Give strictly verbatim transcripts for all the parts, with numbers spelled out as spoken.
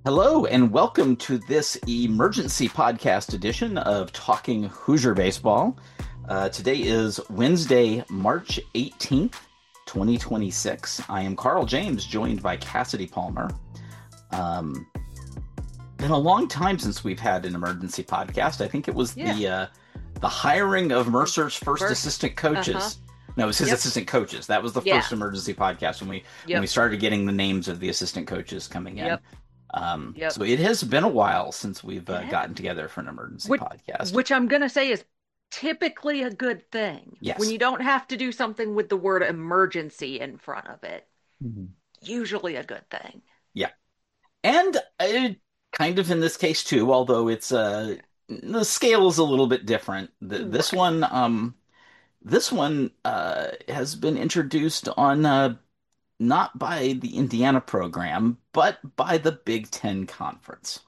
Hello, and welcome to this emergency podcast edition of Talking Hoosier Baseball. Uh, today is Wednesday, March eighteenth, twenty twenty-six. I am Carl James, joined by Cassidy Palmer. Um, been a long time since we've had an emergency podcast. I think it was Yeah. the uh, the hiring of Mercer's first First. assistant Uh-huh. coaches. No, it was his Yep. assistant coaches. That was the Yeah. first emergency podcast when we when we Yep. started getting the names of the assistant coaches coming in. Yep. Um, Yep. so it has been a while since we've It uh, has. gotten together for an emergency Which, podcast. which I'm gonna say is typically a good thing. When Yes. you don't have to do something with the word emergency in front of it. Mhm. Usually a good thing. Yeah. And uh, kind of in this case too, although it's uh the scale is a little bit different. The, this Right. one, um, this one uh, has been introduced on uh, not by the Indiana program, but by the Big Ten Conference.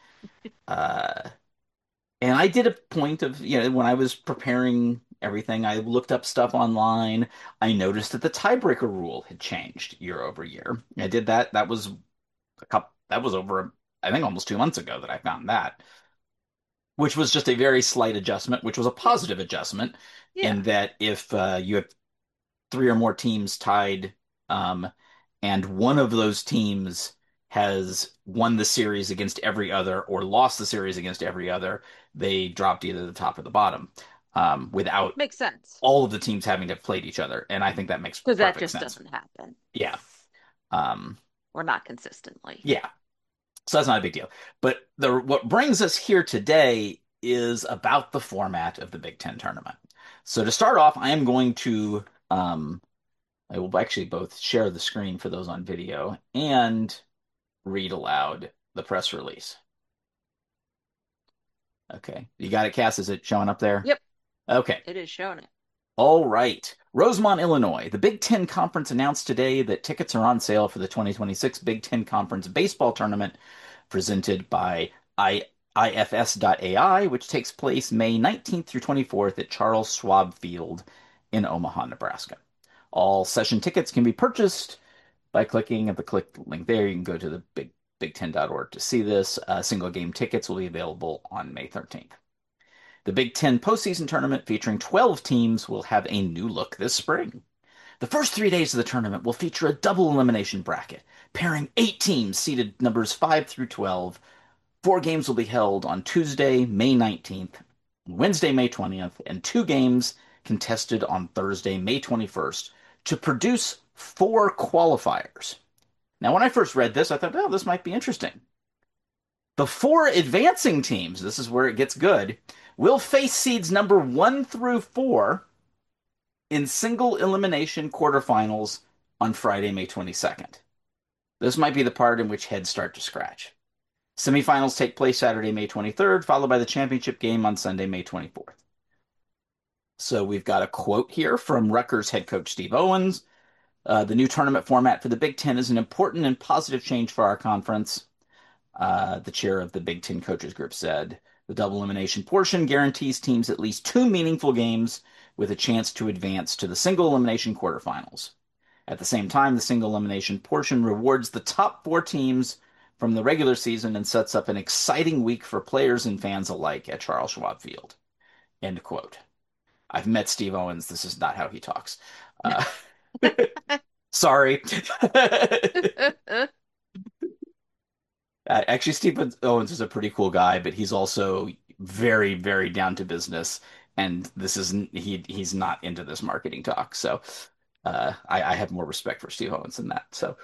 Uh, And I did a point of, you know, when I was preparing everything, I looked up stuff online. I noticed that the tiebreaker rule had changed year over year. I did that. That was a couple, that was over, I think almost two months ago that I found that, which was just a very slight adjustment, which was a Yeah. positive adjustment Yeah. in that if uh, you have three or more teams tied, um, and one of those teams has won the series against every other or lost the series against every other, they dropped either the top or the bottom, um, without Makes sense. all of the teams having to have played each other. And I think that makes Because that perfect just sense. doesn't happen. Yeah. Um, Or not consistently. yeah. So that's not a big deal. But the what brings us here today is about the format of the Big Ten tournament. So to start off, I am going to um, I will actually both share the screen for those on video and read aloud the press release. Okay. You got it, Cass? Is it showing up there? Yep. Okay. It is showing it. All right. Rosemont, Illinois. The Big Ten Conference announced today that tickets are on sale for the twenty twenty-six Big Ten Conference Baseball Tournament presented by I IFS.ai, which takes place May nineteenth through twenty-fourth at Charles Schwab Field in Omaha, Nebraska. All session tickets can be purchased by clicking at the click link there. You can go to the big big ten dot org to see this. Uh, single game tickets will be available on May thirteenth. The Big Ten postseason tournament featuring twelve teams will have a new look this spring. The first three days of the tournament will feature a double elimination bracket, pairing eight teams seeded numbers five through twelve. Four games will be held on Tuesday, May nineteenth, Wednesday, May twentieth, and two games contested on Thursday, May twenty-first, to produce four qualifiers. Now, when I first read this, I thought, well, this might be interesting. The four advancing teams, this is where it gets good, will face seeds number one through four in single elimination quarterfinals on Friday, May twenty-second. This might be the part in which heads start to scratch. Semifinals take place Saturday, May twenty-third, followed by the championship game on Sunday, May twenty-fourth. So we've got a quote here from Rutgers head coach Steve Owens. Uh, the new tournament format for the Big Ten is an important and positive change for our conference. Uh, the chair of the Big Ten Coaches Group said the double elimination portion guarantees teams at least two meaningful games with a chance to advance to the single elimination quarterfinals. At the same time, the single elimination portion rewards the top four teams from the regular season and sets up an exciting week for players and fans alike at Charles Schwab Field. End quote. I've met Steve Owens. This is not how he talks. Uh, sorry. Actually, Steve Owens is a pretty cool guy, but he's also very, very down to business. And this isn't he he's not into this marketing talk. So uh, I, I have more respect for Steve Owens than that. So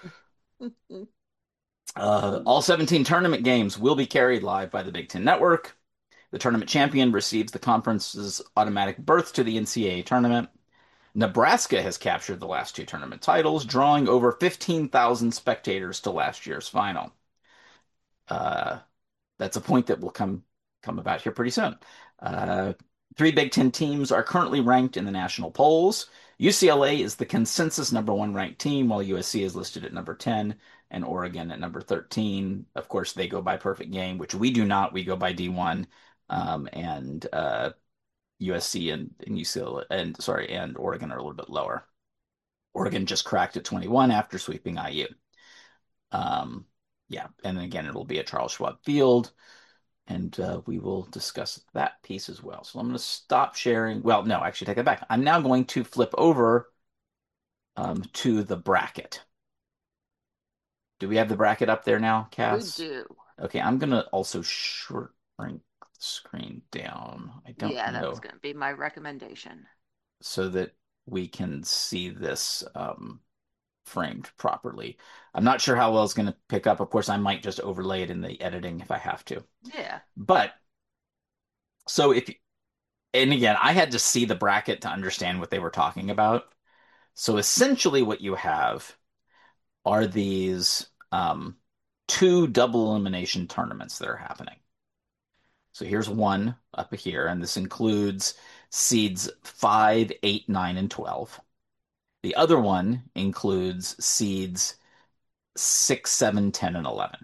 uh, all seventeen tournament games will be carried live by the Big Ten Network. The tournament champion receives the conference's automatic berth to the N C double A tournament. Nebraska has captured the last two tournament titles, drawing over fifteen thousand spectators to last year's final. Uh, that's a point that will come come about here pretty soon. Uh, three Big Ten teams are currently ranked in the national polls. U C L A is the consensus number one ranked team, while U S C is listed at number ten and Oregon at number thirteen. Of course, they go by perfect game, which we do not. We go by D one. Um, and uh, U S C and, and U C L A and sorry, and Oregon are a little bit lower. Oregon just cracked at twenty-one after sweeping I U. Um, Yeah, and again, it'll be at Charles Schwab Field, and uh, we will discuss that piece as well. So I'm going to stop sharing. Well, no, actually, take that back. I'm now going to flip over um, to the bracket. Do we have the bracket up there now, We Cass? do. Okay, I'm going to also shrink the screen down. I don't Yeah, that was know, going to be my recommendation. so that we can see this um, framed properly. I'm not sure how well it's going to pick up. Of course, I might just overlay it in the editing if I have to. Yeah. But so if, and again, I had to see the bracket to understand what they were talking about. So essentially, what you have are these um, two double elimination tournaments that are happening. So here's one up here, and this includes seeds five, eight, nine, and twelve. The other one includes seeds six, seven, ten, and eleven.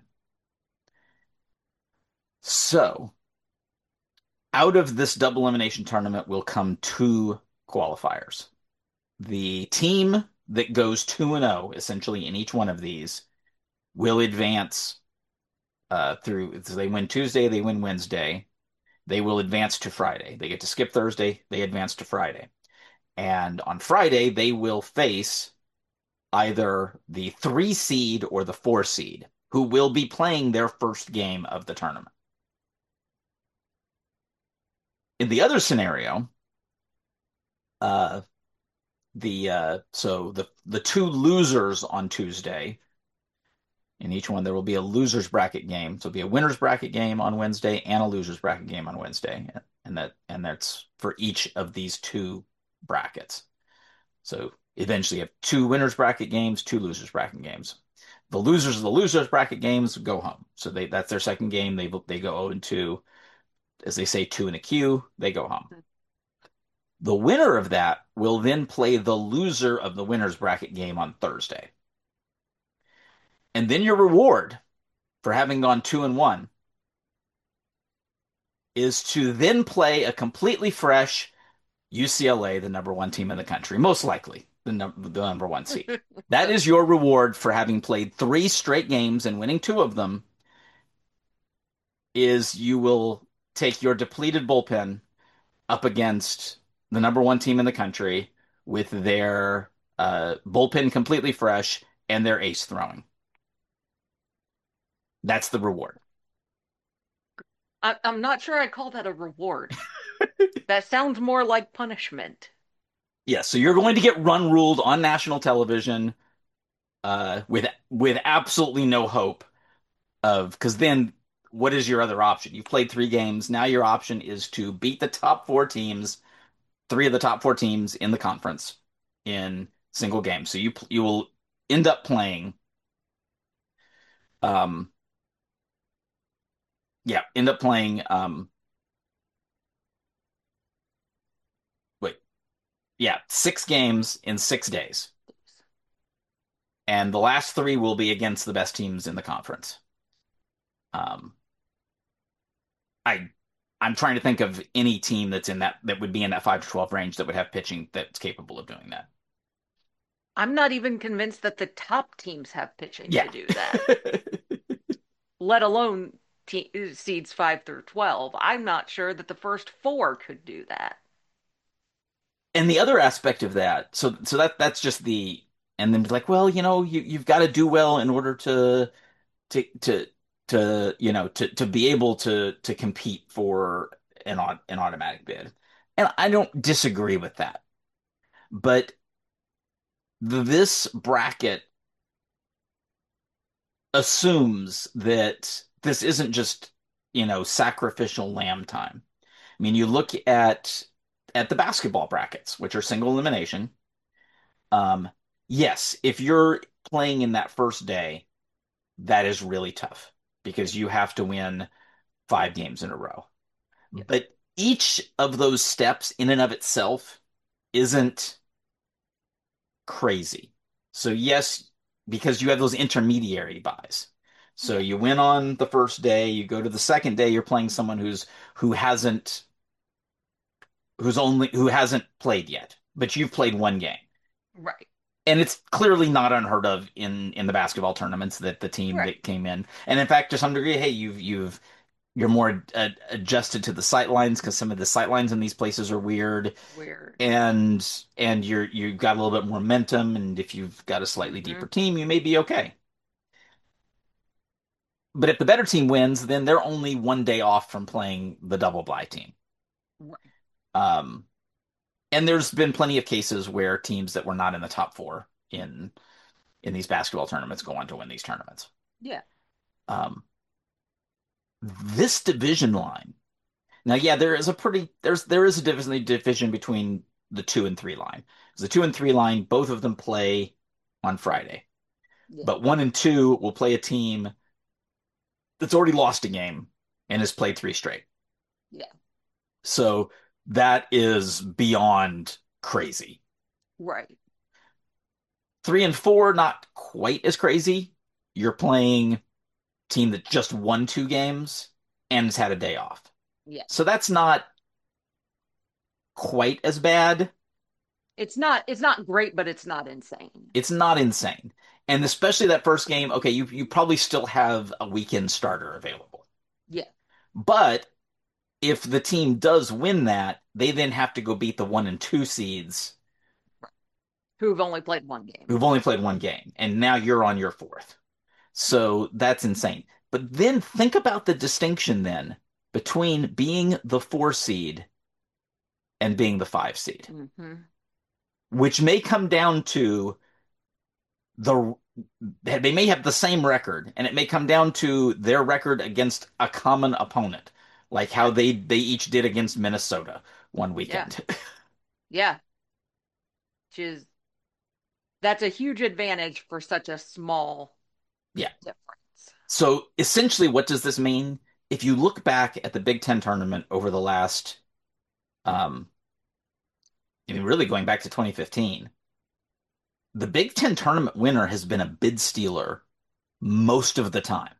So out of this double elimination tournament will come two qualifiers. The team that goes two and oh, essentially in each one of these, will advance uh, through. So they win Tuesday, they win Wednesday. They will advance to Friday. They get to skip Thursday, they advance to Friday. And on Friday, they will face either the three seed or the four seed, who will be playing their first game of the tournament. In the other scenario, uh, the uh, so the the two losers on Tuesday, in each one there will be a losers bracket game. So it'll be a winners bracket game on Wednesday and a losers bracket game on Wednesday, and that and that's for each of these two brackets. So eventually you have two winners bracket games, two losers bracket games. The losers of the losers bracket games go home. So they that's their second game. They they go oh and two, as they say, two in a queue. They go home. The winner of that will then play the loser of the winners bracket game on Thursday. And then your reward for having gone two and one is to then play a completely fresh U C L A, the number one team in the country, most likely the, num- the number one seed. That is your reward for having played three straight games and winning two of them. Is you will take your depleted bullpen up against the number one team in the country with their uh, bullpen completely fresh and their ace throwing. That's the reward. I, I'm not sure I call that a reward. That sounds more like punishment. Yeah, so you're going to get run ruled on national television uh, with with absolutely no hope of, because then what is your other option? You've played three games. Now your option is to beat the top four teams, three of the top four teams in the conference in single games. So you you will end up playing, um, yeah, end up playing, um, wait, yeah, six games in six days, and the last three will be against the best teams in the conference. Um, I I'm trying to think of any team that's in that that would be in that five to twelve range that would have pitching that's capable of doing that. I'm not even convinced that the top teams have pitching Yeah. to do that, let alone te seeds five through twelve. I'm not sure that the first four could do that. And the other aspect of that, so so that that's just the, and then like, well, you know, you you've got to do well in order to to to to you know to to be able to to compete for an an automatic bid. And I don't disagree with that. But this bracket assumes that this isn't just, you know, sacrificial lamb time. I mean, you look at at the basketball brackets, which are single elimination. Um, yes, if you're playing in that first day, that is really tough because you have to win five games in a row. Yes. But each of those steps in and of itself isn't crazy. So yes, because you have those intermediary buys. So Yeah. you win on the first day, you go to the second day, you're playing someone who's who hasn't who's only who hasn't played yet, but you've played one game. Right. and it's clearly not unheard of in in the basketball tournaments that the team Right. that came in, and in fact, to some degree, hey, you've you've you're more uh, adjusted to the sight lines because some of the sight lines in these places are weird, Weird. and and you're you've got a little bit more momentum, and if you've got a slightly Hmm. deeper team, you may be okay. But if the better team wins, then they're only one day off from playing the double bye team. Right. Um, and there's been plenty of cases where teams that were not in the top four in in these basketball tournaments go on to win these tournaments. Yeah. Um, this division line now, yeah, there is a pretty there's there is a division division between the two and three line. The two and three line, both of them play on Friday, Yeah. but one and two will play a team that's already lost a game and has played three straight. Yeah. So that is beyond crazy. Right. Three and four, not quite as crazy. You're playing a team that just won two games and has had a day off. Yeah. So that's not quite as bad. It's not it's not great, but it's not insane. It's not insane. And especially that first game, okay, you you probably still have a weekend starter available. Yeah. But if the team does win that, they then have to go beat the one and two seeds Who've only played one game. who've only played one game, and now you're on your fourth. So that's insane. But then think about the distinction then between being the four seed and being the five seed, Hmm. which may come down to the they may have the same record, and it may come down to their record against a common opponent, like how Yeah. they they each did against Minnesota one Yeah. weekend. Yeah. Which is that's a huge advantage for such a small Yeah. difference. So essentially, what does this mean? If you look back at the Big Ten tournament over the last, um, I mean, really going back to twenty fifteen, the Big Ten tournament winner has been a bid stealer most of the time.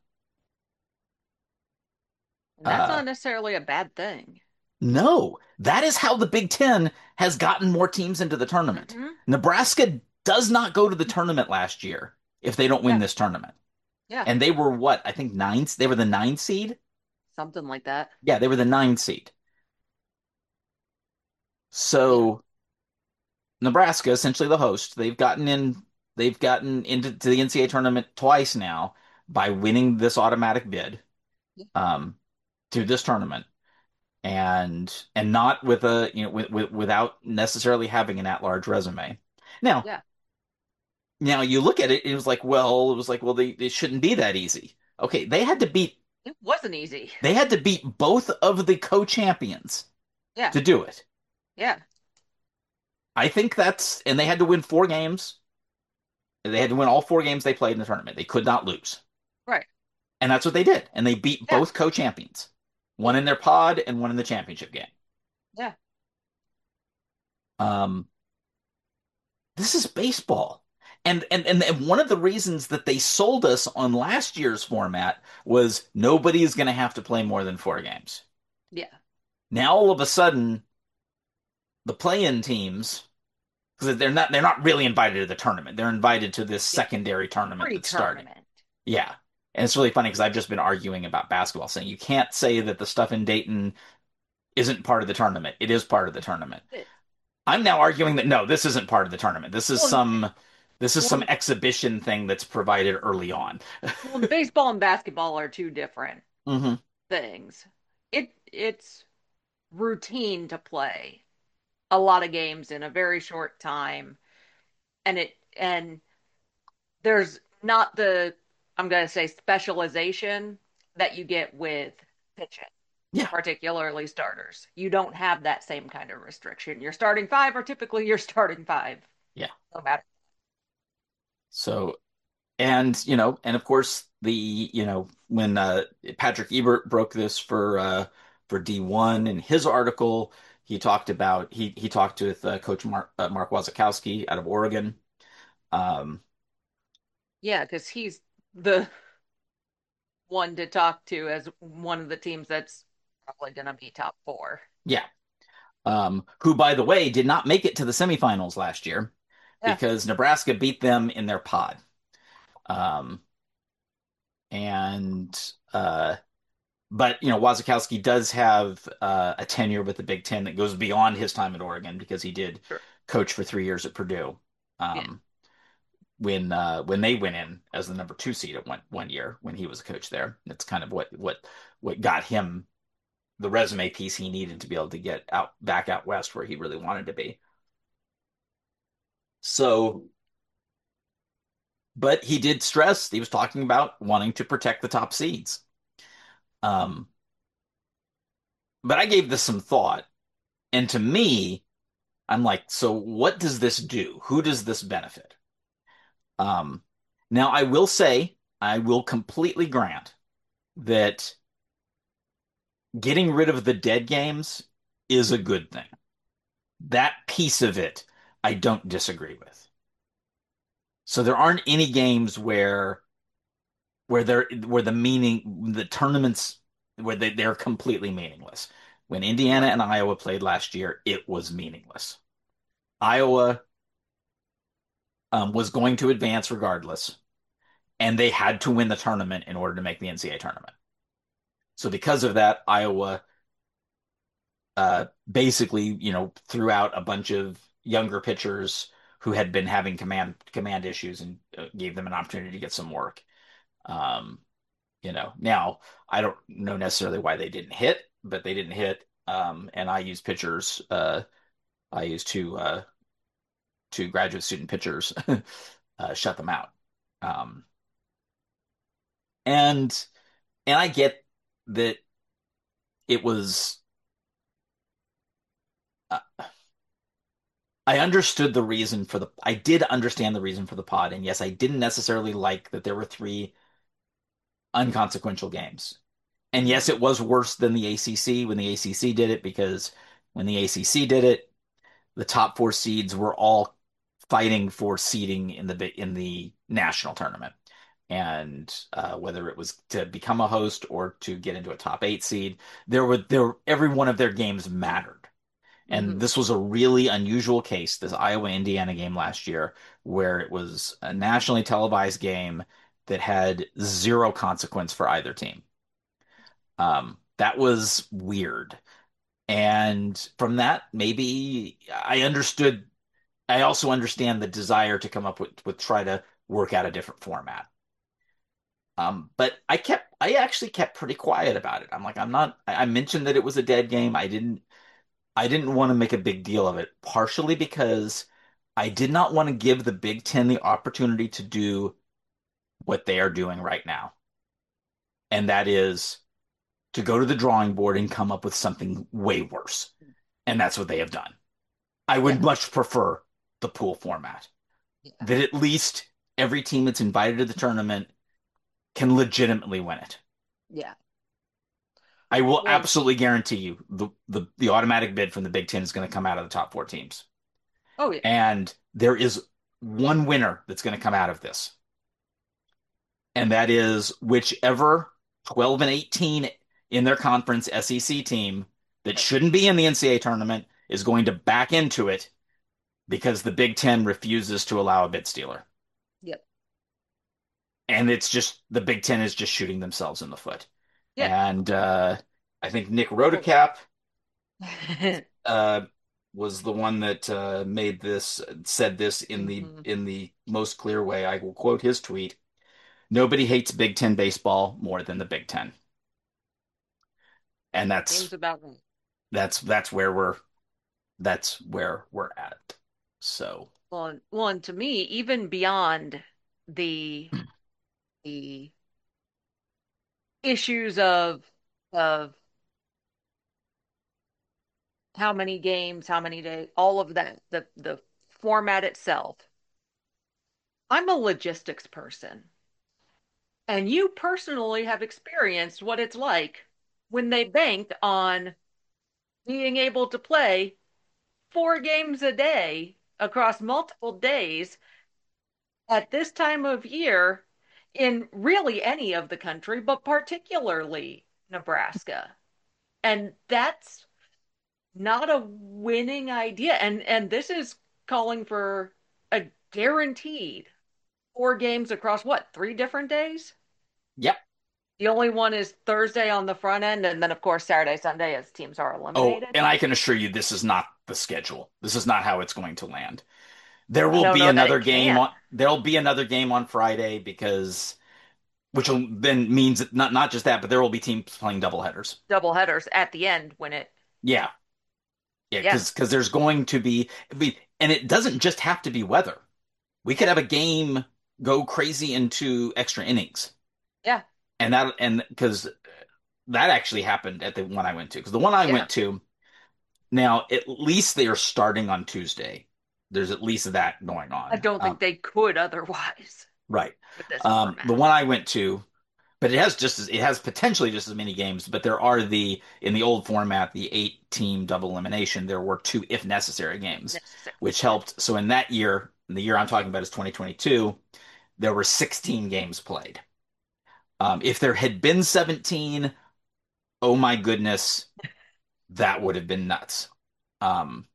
And that's Uh, not necessarily a bad thing. no, that is how the Big Ten has gotten more teams into the tournament. Hmm. Nebraska does not go to the tournament last year if they don't win Yeah. this tournament. Yeah. And they were what? I think nine. They were the nine seed. Something like that. Yeah, they were the nine seed. Yeah. So Nebraska, essentially the host, they've gotten in. They've gotten into to the N C A A tournament twice now by winning this automatic bid Yeah. um, through this tournament, and and not with a you know with, with, without necessarily having an at-large resume. Now, Yeah. now you look at it, it was like, well, it was like, well, they it shouldn't be that easy. Okay, they had to beat It wasn't easy. they had to beat both of the co-champions Yeah. to do it. Yeah. I think that's and they had to win four games. They had to win all four games they played in the tournament. They could not lose. Right. And that's what they did. And they beat Yeah. both co-champions. One in their pod and one in the championship game. Yeah. Um, this is baseball. And, and and one of the reasons that they sold us on last year's format was nobody is going to have to play more than four games. Yeah. Now all of a sudden, the play-in teams, because they're not they're not really invited to the tournament. They're invited to this Yeah. secondary tournament that's starting. Pre-tournament. Yeah. And it's really funny because I've just been arguing about basketball, saying you can't say that the stuff in Dayton isn't part of the tournament. It is part of the tournament. It- I'm now arguing that no, this isn't part of the tournament. This is Well, some this is some well, exhibition thing that's provided early on. well, baseball and basketball are two different Hmm. things. It it's routine to play a lot of games in a very short time, and it and there's not the I'm going to say specialization that you get with pitching, Yeah. particularly starters. You don't have that same kind of restriction. Your starting five are typically your starting five, Yeah. no matter. So and you know, and of course the you know when uh, Patrick Ebert broke this for uh, for D one in his article, he talked about he he talked with uh, Coach Mark uh, Mark Wazakowski out of Oregon. Um, Yeah, because he's the one to talk to as one of the teams that's probably going to be top four. yeah. Um, who, by the way, did not make it to the semifinals last year. Yeah, because Nebraska beat them in their pod. Um, and uh, but you know, Wazakowski does have uh, a tenure with the Big Ten that goes beyond his time at Oregon because he did sure. coach for three years at Purdue. Yeah. Um, when uh, when they went in as the number two seed at one one year when he was a coach there, that's kind of what what what got him the resume piece he needed to be able to get out back out west where he really wanted to be. So, but he did stress he was talking about wanting to protect the top seeds. Um, but I gave this some thought, and to me, I'm like, so what does this do? Who does this benefit? Um, now I will say, I will completely grant that getting rid of the dead games is a good thing. That piece of it, I don't disagree with. So there aren't any games where where they're where the meaning the tournaments where they, they're completely meaningless. When Indiana Right. and Iowa played last year, it was meaningless. Iowa um, was going to advance regardless, and they had to win the tournament in order to make the N C A A tournament. So because of that, Iowa uh, basically, you know, threw out a bunch of younger pitchers who had been having command command issues and uh, gave them an opportunity to get some work. Um, you know, now I don't know necessarily why they didn't hit, but they didn't hit. Um, and I use pitchers. Uh, I used two uh, two graduate student pitchers, uh, shut them out. Um, and and I get that it was. Uh, I understood the reason for the. I did understand the reason for the pod, and yes, I didn't necessarily like that there were three unconsequential games. And yes, Hmm. it was worse than the A C C when the A C C did it because when the A C C did it, the top four seeds were all fighting for seeding in the in the national tournament, and uh, whether it was to become a host or to get into a top eight seed, there were there every one of their games mattered. And Hmm. this was a really unusual case, this Iowa Indiana game last year, where it was a nationally televised game that had zero consequence for either team. Um, that was weird. And from that, maybe I understood I also understand the desire to come up with with try to work out a different format. Um, but I kept I actually kept pretty quiet about it. I'm like, I'm not I I mentioned that it was a dead game. I didn't I didn't want to make a big deal of it, partially because I did not want to give the Big Ten the opportunity to do what they are doing right now. And that is to go to the drawing board and come up with something way worse. And that's what they have done. I Yeah. would much prefer the pool format. Yeah. That at least every team that's invited to the tournament can legitimately win it. Yeah. I will Well, absolutely guarantee you the, the, the automatic bid from the Big Ten is going to come out of the top four teams. oh yeah. And there is one winner that's going to come out of this. And that is whichever twelve and eighteen in their conference S E C team that Right. shouldn't be in the N C A A tournament is going to back into it because the Big Ten refuses to allow a bid stealer. Yep. And it's just the Big Ten is just shooting themselves in the foot. Yeah. And uh, I think Nick Well, Rotacap uh, was the one that uh, made this said this in the hmm in the most clear way. I will quote his tweet: "Nobody hates Big Ten baseball more than the Big Ten," and Seems that's about right. that's that's where we're that's where we're at. So Well, and- well, and to me, even beyond the the issues of of how many games, how many days, all of that, the the format itself. I'm a logistics person, and you personally have experienced what it's like when they bank on being able to play four games a day across multiple days at this time of year in really any of the country, but particularly Nebraska. And that's not a winning idea. And and this is calling for a guaranteed four games across what, three different days? Yep. The only one is Thursday on the front end, and then of course Saturday, Sunday as teams are Oh, eliminated. and I can assure you this is not the schedule. This is not how it's going to land. There I will don't be know that another it game can. on there'll be another game on Friday because which will then means that not not just that, but there will be teams playing double headers. Double headers at the end when it, Yeah. Yeah, yeah, because because there's going to be be and it doesn't just have to be weather. We could yeah, have a game go crazy into extra innings. yeah, And that and because that actually happened at the one I went to. Because the one I yeah. went to, now at least they are starting on Tuesday. There's at least that going I on. don't think Um, they could otherwise right. with this Um, the format. one I went to, but it has just as it has potentially just as many games, but there are the in the old format, the eight team double elimination, there were two if necessary games, Necessary. which Yeah. helped. So in that year, the year I'm talking about is twenty twenty-two, there were sixteen games played. Um, if there had been seventeen, oh my goodness, that would have been nuts. Um,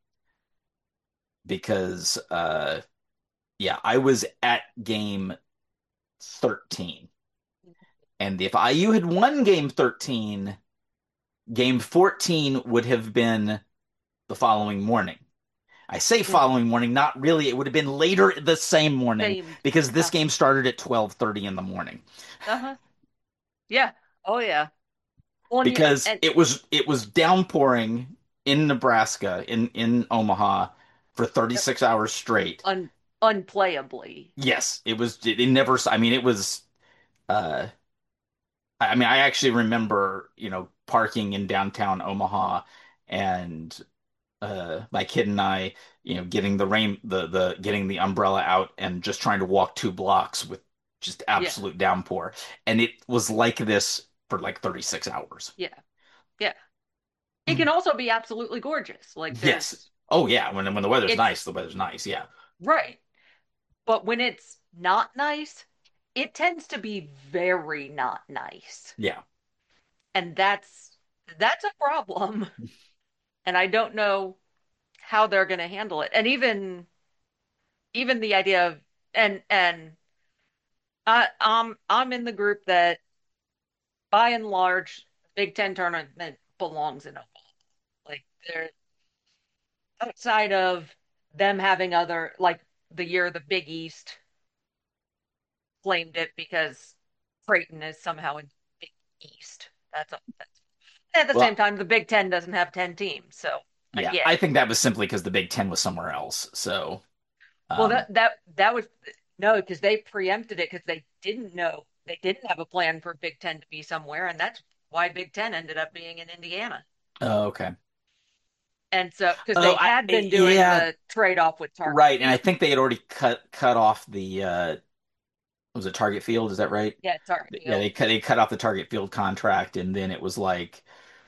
because uh, yeah, I was at game thirteen. And if I U had won game thirteen, game fourteen would have been the following morning. I say Mm. following morning, not really. It would have been later the same morning Same. because this Uh, game started at twelve thirty in the morning. uh-huh. Yeah. Oh yeah. Well, and, you- Because and it was it was downpouring in Nebraska in in Omaha for thirty-six hours straight. un unplayably. Yes, it was it, it never I mean it was uh I mean, I actually remember, you know, parking in downtown Omaha and uh my kid and I, you know, getting the rain the the getting the umbrella out and just trying to walk two blocks with just Yeah. absolute downpour. And it was like this for like thirty-six hours. Yeah. Yeah. It can also be absolutely gorgeous. Like Yes. there's Oh yeah, when when the weather's it's nice, the weather's nice. Yeah. right. But when it's not nice, it tends to be very not nice. Yeah. And that's that's a problem. And I don't know how they're going to handle it. And even even the idea of and and I I'm I'm in the group that by and large Big Ten tournament belongs in Omaha. Like they're outside of them having other like the year the Big East claimed it because Creighton is somehow in Big East. That's a, that's at the same Well, time the Big Ten doesn't have ten teams, so I yeah, get I it. think that was simply because the Big Ten was somewhere else. So, Well, um, that that that was no, because they preempted it because they didn't know they didn't have a plan for Big Ten to be somewhere, and that's why Big Ten ended up being in Indiana. oh, okay. And so because Oh, they I had been doing yeah, the trade off with Target right. And I Field. think they had already cut cut off the uh was it Target Field? Is that right? Yeah, Target Yeah, Field. they cut they cut off the Target Field contract, and then it was like,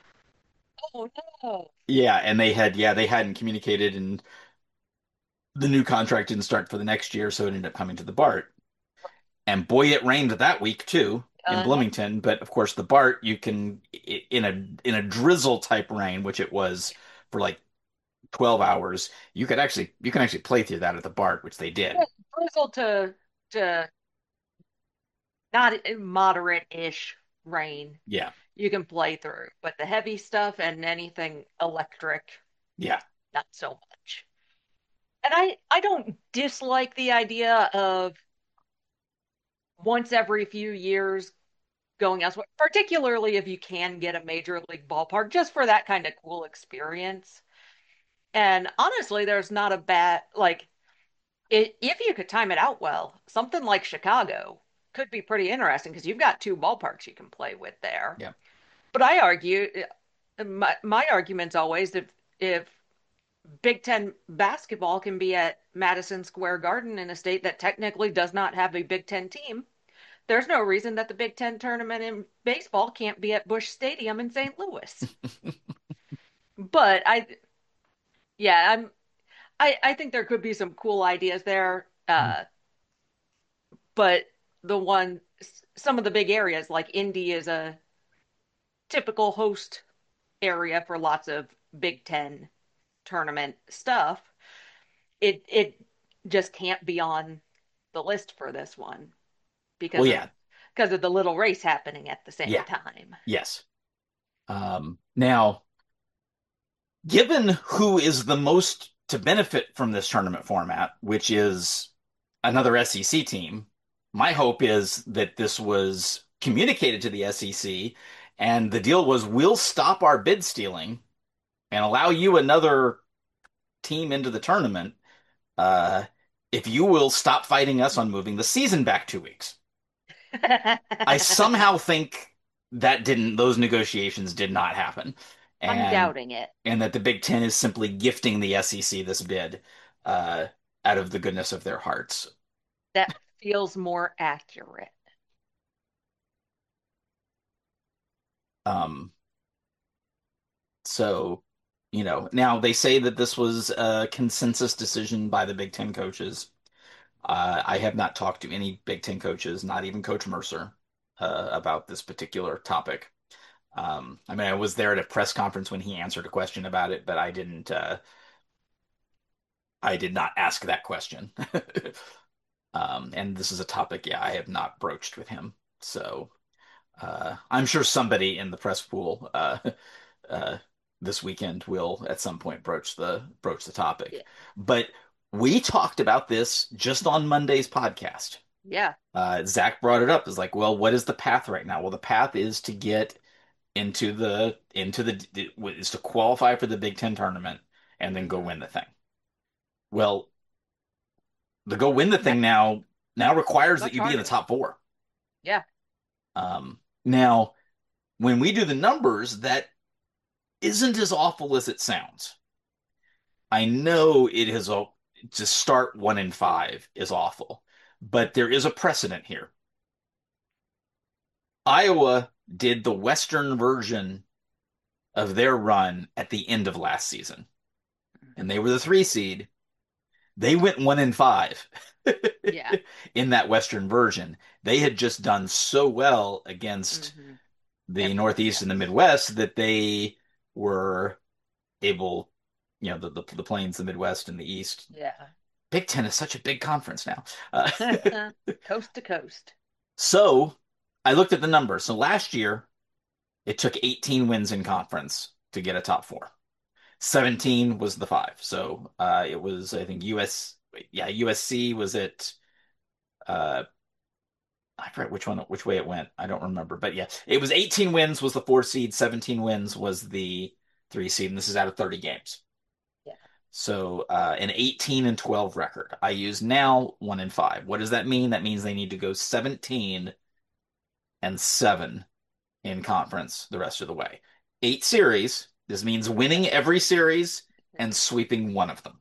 Oh no. yeah, and they had yeah they hadn't communicated, and the new contract didn't start for the next year, so it ended up coming to the BART. And boy, it rained that week too in Uh-huh. Bloomington. But of course, the BART you can in a in a drizzle type rain, which it was for like twelve hours, you could actually you can actually play through that at the BART, which they Yeah, did. drizzle to to not moderate-ish rain Yeah, you can play through, but the heavy stuff and anything electric, yeah. not so much. And I I don't dislike the idea of once every few years going elsewhere, particularly if you can get a major league ballpark just for that kind of cool experience. And honestly, there's not a bad like it, if you could time it out well, something like Chicago could be pretty interesting because you've got two ballparks you can play with there. Yeah. But I argue my my argument's always if if Big Ten basketball can be at Madison Square Garden in a state that technically does not have a Big Ten team, there's no reason that the Big Ten tournament in baseball can't be at Busch Stadium in Saint Louis. But I, yeah, I'm, I, I think there could be some cool ideas there. Uh, but the one, some of the big areas like Indy is a typical host area for lots of Big Ten tournament stuff. It, it just can't be on the list for this one Well, because of yeah, because of the little race happening at the same yeah, time. yes. Um, now, given who is the most to benefit from this tournament format, which is another S E C team, my hope is that this was communicated to the S E C and the deal was we'll stop our bid stealing and allow you another team into the tournament uh, if you will stop fighting us on moving the season back two weeks. I somehow think that didn't, those negotiations did not happen. I'm And doubting it. and that the Big Ten is simply gifting the S E C this bid uh, out of the goodness of their hearts. That feels more accurate. Um, so, you know, now they say that this was a consensus decision by the Big Ten coaches. Uh, I have not talked to any Big Ten coaches, not even Coach Mercer, uh, about this particular topic. Um, I mean, I was there at a press conference when he answered a question about it, but I didn't. Uh, I did not ask that question. Um, and this is a topic, yeah, I have not broached with him. So uh, I'm sure somebody in the press pool uh, uh, this weekend will at some point broach the broach the Yeah. topic. But we talked about this just on Monday's podcast. Yeah. Uh, Zach brought it up. It's like, well, what is the path right now? Well, the path is to get into the into the is to qualify for the Big Ten tournament and then go Hmm. win the thing. Well, the go win the That thing now now requires that much you be in the harder. top four. Yeah. Um, now, when we do the numbers, that isn't as awful as it sounds. I know it is a to start one in five is awful, but there is a precedent here. Iowa did the Western version of their run at the end of last season, and they were the three seed. They went one in five Yeah. in that Western version. They had just done so well against Hmm. the Everybody Northeast and the else. Midwest that they were able, you know, the, the, the Plains, the Midwest, and the East. Yeah. Big Ten is such a big conference now. Uh, Coast to coast. so I looked at the numbers. So last year, it took eighteen wins in conference to get a top four. seventeen was the five. So uh, it was, I think, U S, yeah, U S C was at, uh, I forget which one, which way it went. I don't remember. But yeah, it was eighteen wins was the four seed, seventeen wins was the three seed, and this is out of thirty games. Yeah. So uh, an eighteen and twelve record. I use now one in five. What does that mean? That means they need to go seventeen and seven in conference the rest of the way. Eight series. This means winning every series and sweeping one of them.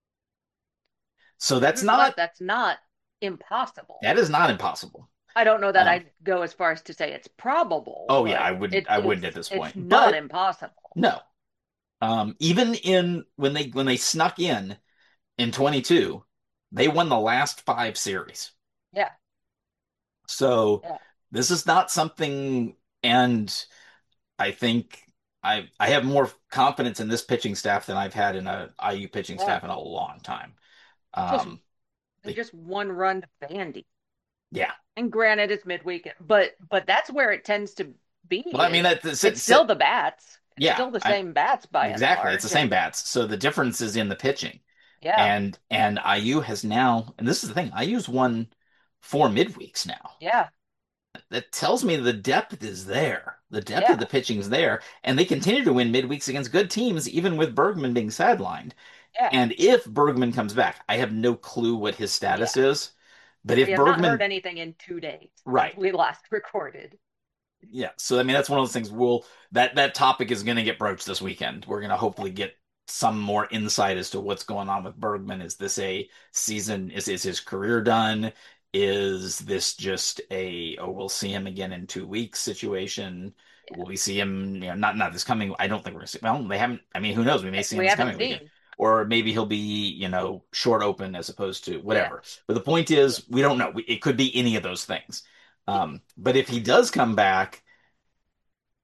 So that's Nevertheless, not, that's not impossible. that is not impossible. I don't know that Um, I'd go as far as to say it's probable, oh yeah, but I wouldn't, it, I it's wouldn't at this it's point. not But impossible. no, um, even in when they when they snuck in in twenty-two, they won the last five series. Yeah. So Yeah. this is not something, and I think I I have more confidence in this pitching staff than I've had in a I U pitching Yeah. staff in a long time. Just Um, they, just one run to Vandy. yeah. And granted, it's midweek, but but that's where it tends to be. Well, I mean Is that's it's it, still it, the bats. It's yeah. still the I same bats by and exactly. It's the large, same and bats. So the difference is in the pitching. yeah, And and I U has now, and this is the thing, I U's won four midweeks now. yeah, That tells me the depth is there. The depth of yeah, the pitching is there, and they continue to win midweeks against good teams, even with Bergman being sidelined. yeah, And if Bergman comes back, I have no clue what his yeah. status is. But We if have not heard Bergman, anything in two days since right, we last recorded. yeah. So I mean, that's one of those things. We'll that that topic is going to get broached this weekend. We're going to Yeah, hopefully get some more insight as to what's going on with Bergman. Is this a season? Is is his career done? Is this just a oh we'll see him again in two weeks situation? yeah. Will we see him? You know, not not this coming. I don't think we're going to see. Well, they haven't. I mean, who knows? We may see him We this haven't coming weekend, seen. or maybe he'll be you know short open as opposed to Yeah, whatever. But the point yeah, is, we don't know. We, it could be any of those things. yeah. Um, but if he does come back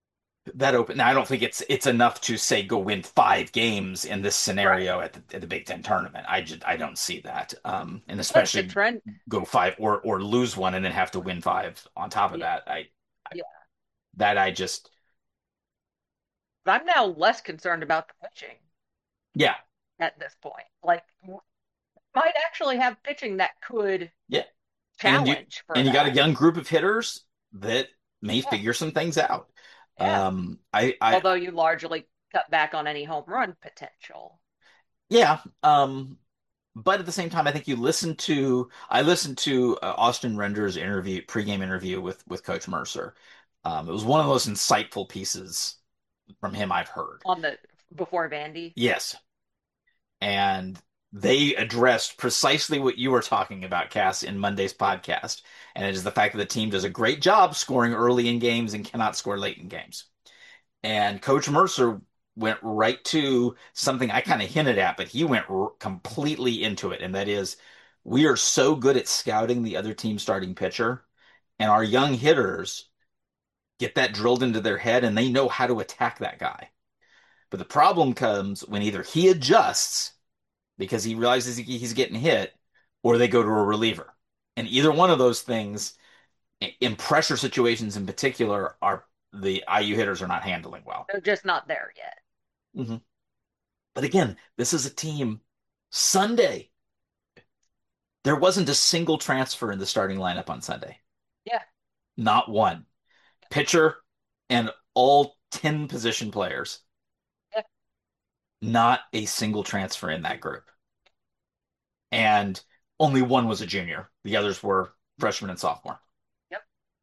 that open. Now, I don't think it's it's enough to say go win five games in this Right. scenario at the, at the Big Ten tournament. I just I don't see that, um, and But the especially trend, go five or or lose one and then have to win five on top of yeah, that. I, I yeah. that I just But I'm now less concerned about the pitching yeah at this point. Like, might actually have pitching that could yeah, and you challenge for and you got a that. young group of hitters that may Yeah, figure some things out. yeah. Um, I I Although you largely cut back on any home run potential. yeah, um, but at the same time, I think you listen to I listened to uh, Austin Render's interview, pregame interview with with Coach Mercer. Um, it was one of the most insightful pieces from him I've heard. On the before Vandy. Yes, and they addressed precisely what you were talking about, Cass, in Monday's podcast, and it is the fact that the team does a great job scoring early in games and cannot score late in games. And Coach Mercer went right to something I kind of hinted at, but he went r completely into it. And that is, we are so good at scouting the other team's starting pitcher, and our young hitters get that drilled into their head and they know how to attack that guy. But the problem comes when either he adjusts because he realizes he's getting hit, or they go to a reliever. And either one of those things, in pressure situations in particular, are the I U hitters are not handling well. They're just not there yet. Mhm. But again, this is a team. Sunday, there wasn't a single transfer in the starting lineup on Sunday. Yeah. Not one. Pitcher and all ten position players. Yeah. Not a single transfer in that group. And only one was a junior. The others were freshman and sophomore. Yep.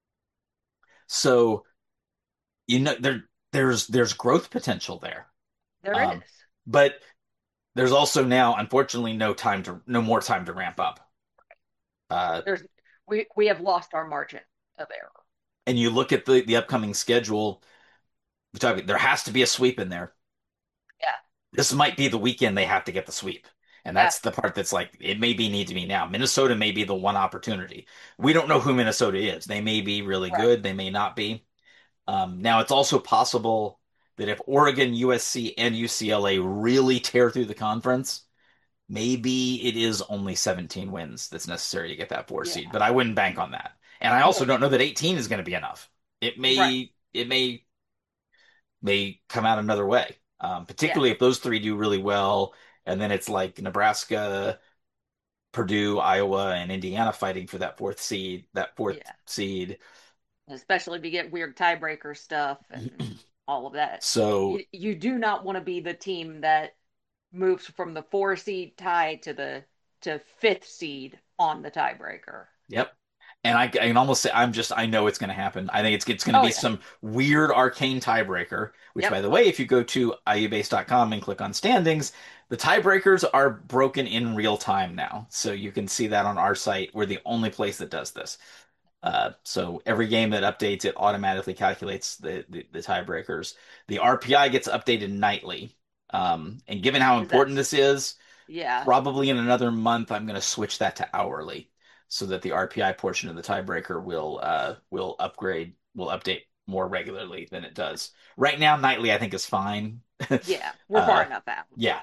So, you know, there there's there's growth potential there. There Um, is. but there's also now, unfortunately, no time to no more time to ramp up. Uh, There's we we have lost our margin of error. and you look at the the upcoming schedule, we're talking, there has to be a sweep in there. Yeah. This might be the weekend they have to get the sweep. And Yeah. that's the part that's like, it may be need to be now. Minnesota may be the one opportunity. We don't know who Minnesota is. They may be really Right. good. They may not be. Um, now, it's also possible that if Oregon, U S C, and U C L A really tear through the conference, maybe it is only seventeen wins that's necessary to get that four seed. Yeah. But I wouldn't bank on that. And I also Well, don't know that eighteen is going to be enough. It right. may, it may may come out another way. Um, Yeah. particularly if those three do really well, and then it's like Nebraska, Purdue, Iowa, and Indiana fighting for that fourth seed, that fourth Yeah. seed. Especially if you get weird tiebreaker stuff and all of that. So, You you do not want to be the team that moves from the four seed tie to the to fifth seed on the tiebreaker. yep. And I, I can almost say I'm just I know it's going to happen. I think it's it's going to Oh be yeah. some weird arcane tiebreaker. Which, Yep. by the way, if you go to I U base dot com and click on standings, the tiebreakers are broken in real time now. So you can see that on our site. We're the only place that does this. Uh, so every game that updates, it automatically calculates the, the, the tiebreakers. The R P I gets updated nightly. Um, and given how Is important that's this is, yeah. probably in another month, I'm going to switch that to hourly so that the R P I portion of the tiebreaker will uh, will upgrade, will update more regularly than it does. Right now, nightly I think is fine. Yeah. We're far Uh, enough out. yeah.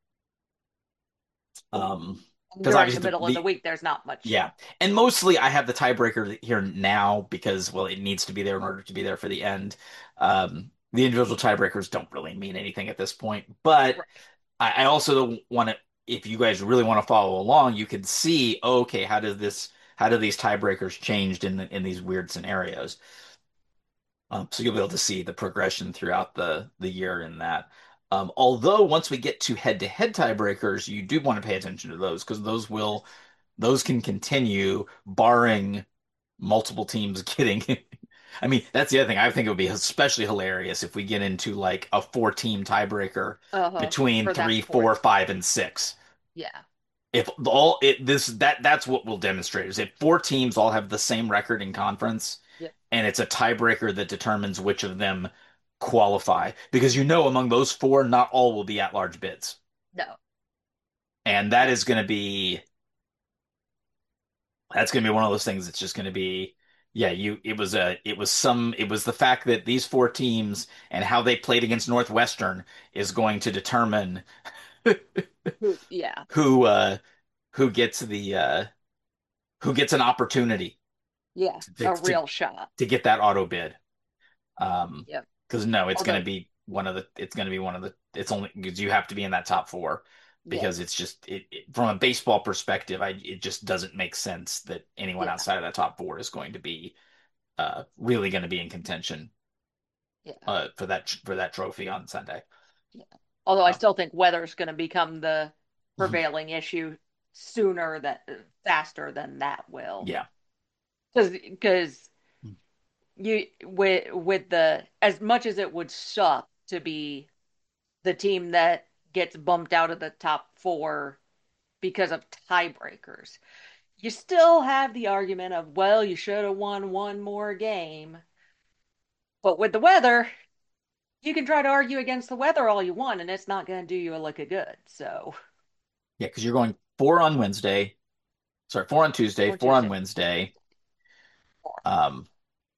Um, And because during the obviously the, middle of the the week there's not much. yeah, and mostly I have the tiebreaker here now because, well, it needs to be there in order to be there for the end. Um, the individual tiebreakers don't really mean anything at this point, but Right. I, I also want to, if you guys really want to follow along, you can see, oh, okay, how does this, how do these tiebreakers changed in the, in these weird scenarios? Um, so you'll be able to see the progression throughout the the year in that. Um, although once we get to head-to-head tiebreakers, you do want to pay attention to those because those will those can continue barring multiple teams getting. I mean, that's the other thing. I think it would be especially hilarious if we get into like a four-team tiebreaker Uh-huh. between For that three, four, fourth. five, and six. Yeah. If all it this that that's what we'll demonstrate is if four teams all have the same record in conference, Yeah. and it's a tiebreaker that determines which of them qualify, because you know among those four, not all will be at-large bids, No. and that is going to be that's going to be one of those things that's just going to be Yeah, you it was a it was some it was the fact that these four teams and how they played against Northwestern is going to determine Who- Yeah, who uh who gets the uh who gets an opportunity yeah, to a to real shot. to get that auto bid. Um, Yep. because no, it's going Although, to be one of the it's going to be one of the it's only because you have to be in that top four yeah, because it's just it, it from a baseball perspective, I it just doesn't make sense that anyone yeah, outside of that top four is going to be uh really going to be in contention yeah, uh for that for that trophy on Sunday. yeah. Although I Uh, still think weather's going to become the prevailing issue sooner that faster than that will. yeah. Because because you with with the as much as it would suck to be the team that gets bumped out of the top four because of tiebreakers, you still have the argument of, well, you should have won one more game. But with the weather, you can try to argue against the weather all you want, and it's not going to do you a lick of good. So, Yeah, because you're going four on Wednesday, sorry, four on Tuesday, or four on Tuesday, Wednesday, four. um,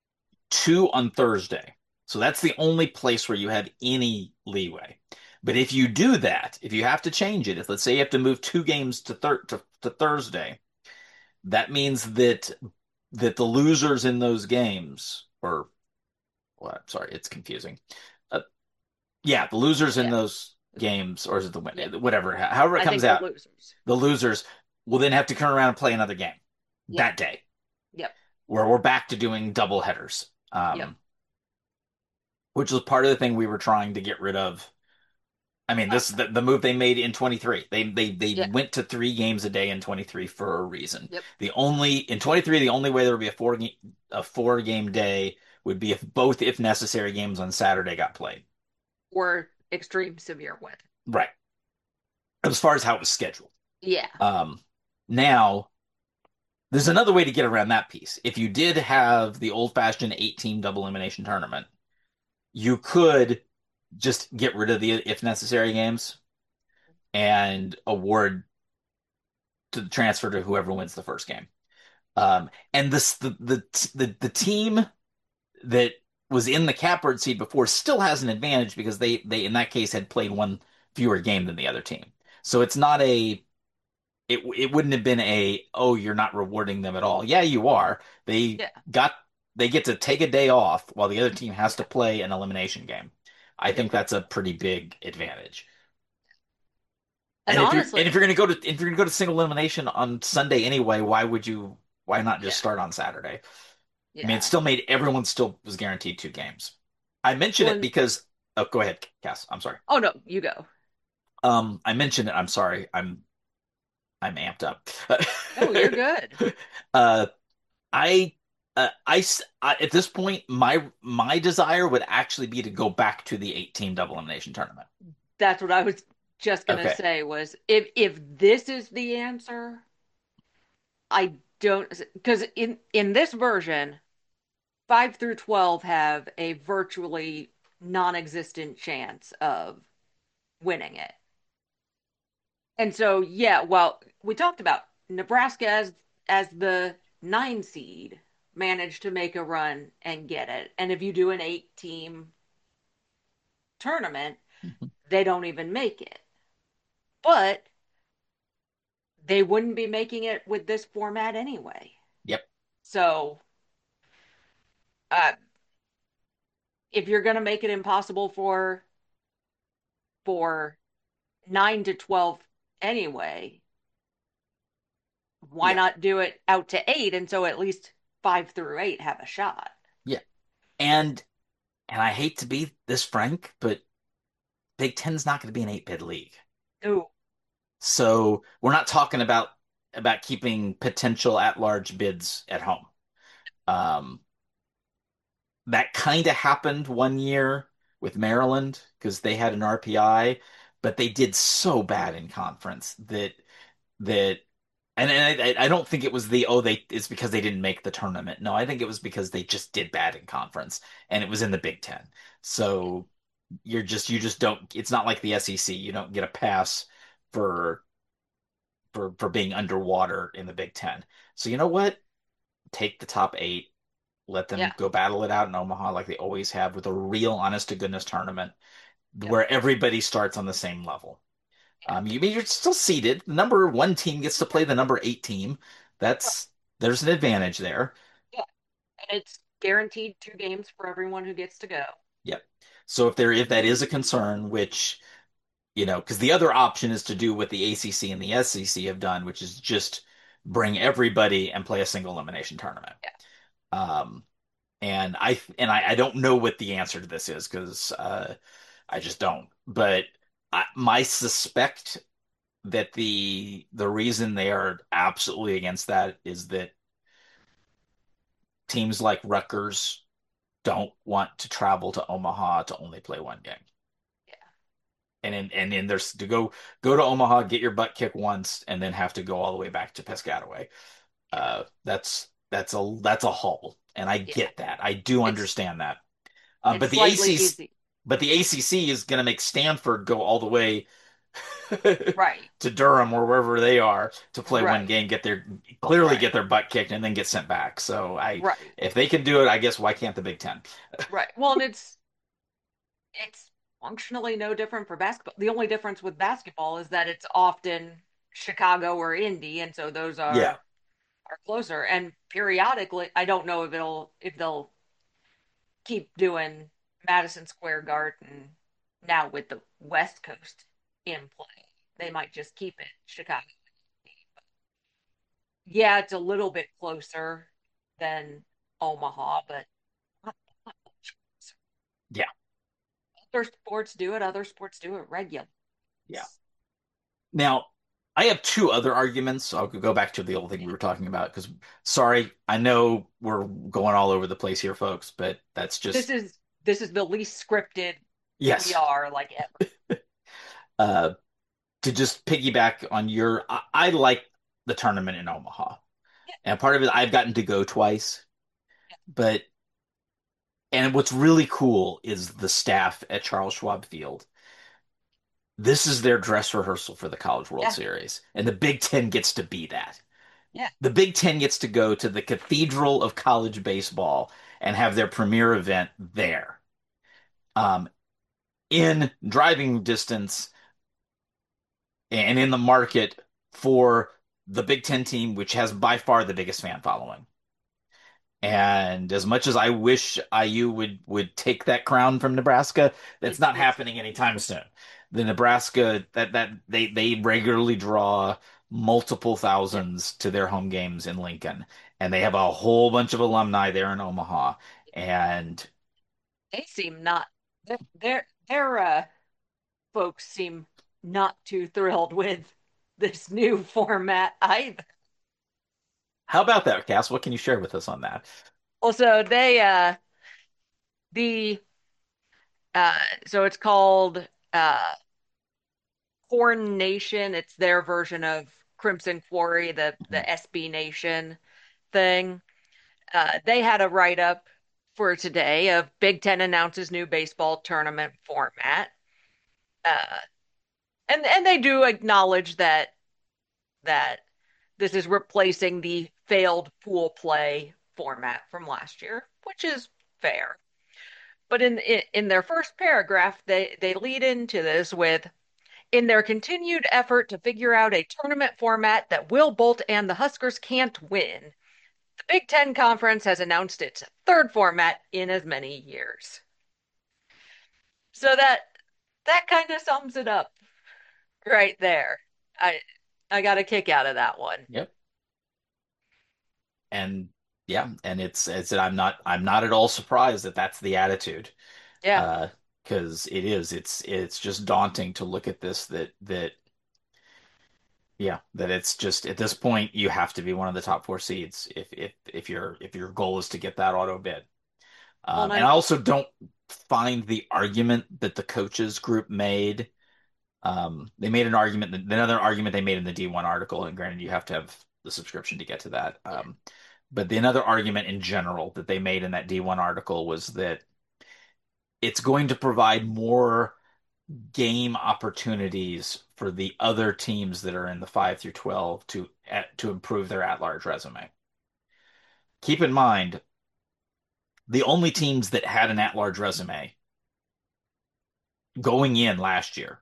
two on Thursday. So that's the only place where you have any leeway. But if you do that, if you have to change it, if let's say you have to move two games to thir to, to Thursday, that means that that the losers in those games, or well, I'm sorry, it's confusing. Uh, yeah, the losers in Yeah, those games, or is it the yeah. win? Whatever, however it I comes think the out, losers. the losers will then have to turn around and play another game Yep, that day, yep, where we're back to doing double headers. yep. Um, which was part of the thing we were trying to get rid of. I mean, Uh, this the, the move they made in twenty-three. They they they yeah, went to three games a day in twenty-three for a reason. yep. The only in twenty-three, the only way there would be a four game a four game day would be if both, if necessary, games on Saturday got played. Or extreme severe weather. Right. As far as how it was scheduled. Yeah, Um, now there's another way to get around that piece. If you did have the old-fashioned eight-team double elimination tournament, you could just get rid of the if necessary games and award to the transfer to whoever wins the first game. Um, and this the, the the the team that was in the catbird seed before still has an advantage because they they in that case had played one fewer game than the other team. So it's not a it it wouldn't have been a, oh, you're not rewarding them at all. Yeah, you are. They yeah, got they get to take a day off while the other team has to yeah, play an elimination game. I yep. think that's a pretty big advantage. And And if you're and if honestly, you're gonna go to if you're gonna go to single elimination on Sunday anyway, why would you why not just yeah, start on Saturday? I mean, it yeah. still made everyone still was guaranteed two games. I mention it Well, because oh, go ahead, Cass. I'm sorry. oh no, you go. Um, I mentioned it. I'm sorry. I'm I'm amped up. No, you're good. uh, I, uh, I, s- I- at this point, my my desire would actually be to go back to the eight team double elimination tournament. That's what I was just gonna Okay. say was if if this is the answer, I don't because in in this version, five through twelve have a virtually non-existent chance of winning it. And so, yeah, well, we talked about Nebraska as as the nine seed managed to make a run and get it. And if you do an eight team tournament, Mhm. they don't even make it. But they wouldn't be making it with this format anyway. Yep. So, uh, if you're going to make it impossible for for nine to twelve anyway, why Yeah. not do it out to eight? And so at least five through eight have a shot. Yeah. And and I hate to be this frank, but Big Ten's not going to be an eight bid league. Ooh, So we're not talking about about keeping potential at large bids at home. Um, that kind of happened one year with Maryland because they had an R P I, but they did so bad in conference that that and, and I, I don't think it was the, oh, they it's because they didn't make the tournament. No, I think it was because they just did bad in conference and it was in the Big Ten. yeah, So you're just you just don't, it's not like the S E C. You don't get a pass for for for being underwater in the Big Ten. So you know what? Take the top eight. let Yeah. them go battle it out in Omaha like they always have with a real honest to goodness tournament Yep. where everybody starts on the same level. Yeah. Um, you I mean you're still seeded. The number one team gets to play the number eight team. Right. That's there's an advantage there. Yeah. And it's guaranteed two games for everyone who gets to go. Yep. So if there if that is a concern, which you know, because the other option is to do what the A C C and the S E C have done, which is just bring everybody and play a single elimination tournament. Yeah. Um, and I and I, I don't know what the answer to this is because uh, I just don't. But I, my suspect that the the reason they are absolutely against that is that teams like Rutgers don't want to travel to Omaha to only play one game. Yeah. And in, and in there's to go go to Omaha, get your butt kicked once, and then have to go all the way back to Piscataway. Yeah. Uh, that's that's a that's a haul, and I Yeah. get that. I do It's understand that. Uh, it's but the slightly A C C, easy. but the A C C is going to make Stanford go all the way Right. to Durham or wherever they are to play one Right. game, get their clearly Right. get their butt kicked, and then get sent back. So I, Right. if they can do it, I guess why can't the Big Ten? Right. Well, and it's it's functionally no different for basketball. The only difference with basketball is that it's often Chicago or Indy, and so those Yeah, are are closer. And periodically, I don't know if it'll if they'll keep doing Madison Square Garden now with the West Coast in play. They might just keep it Chicago. Yeah, it's a little bit closer than Omaha, but not, not much closer. yeah, Other sports do it. Other sports do it regularly. yeah. Now, I have two other arguments. I'll go back to the old thing Yeah. we were talking about because, sorry, I know we're going all over the place here, folks, but that's This just, is this is the least scripted we yes. are like ever. Uh, to just piggyback on your, I, I like the tournament in Omaha. Yeah, And part of it, I've gotten to go twice, but, and what's really cool is the staff at Charles Schwab Field. This is their dress rehearsal for the College World yeah, Series, and the Big Ten gets to be that. yeah. The Big Ten gets to go to the cathedral of college baseball and have their premier event there. Um, in driving distance and in the market for the Big Ten team, which has by far the biggest fan following. And as much as I wish I U would would take that crown from Nebraska, that's It's not it's happening anytime soon. The Nebraska that that they they regularly draw multiple yeah. thousands to their home games in Lincoln, and they have a whole bunch of alumni there in Omaha. And They seem not their their their uh, folks seem not too thrilled with this new format either. how about that, Cass? What can you share with us on that? Also, they uh the uh so it's called uh Corn Nation. It's their version of Crimson Quarry, the the S B Nation thing. Uh, they had a write up for today of Big Ten announces new baseball tournament format. Uh, and and they do acknowledge that that this is replacing the failed pool play format from last year, which is fair. But in in, in their first paragraph, they they lead into this with in their continued effort to figure out a tournament format that Will Bolt and the Huskers can't win, the Big Ten Conference has announced its third format in as many years. So that that kind of sums it up right there. I I got a kick out of that one. Yep. And yeah, and it's it's I'm not I'm not at all surprised that that's the attitude. Yeah. Uh, because it is it's it's just daunting to look at this that that yeah, that it's just at this point you have to be one of the top four seeds if if if your if your goal is to get that auto bid. Well, Um, and and I I'm also don't find the argument that the coaches group made. Um, they made an argument, another argument they made in the D one article, and granted, you have to have the subscription to get to that. yeah. Um, but the another argument in general that they made in that D one article was that it's going to provide more game opportunities for the other teams that are in the five through twelve to to improve their at-large resume. Keep in mind, the only teams that had an at-large resume going in last year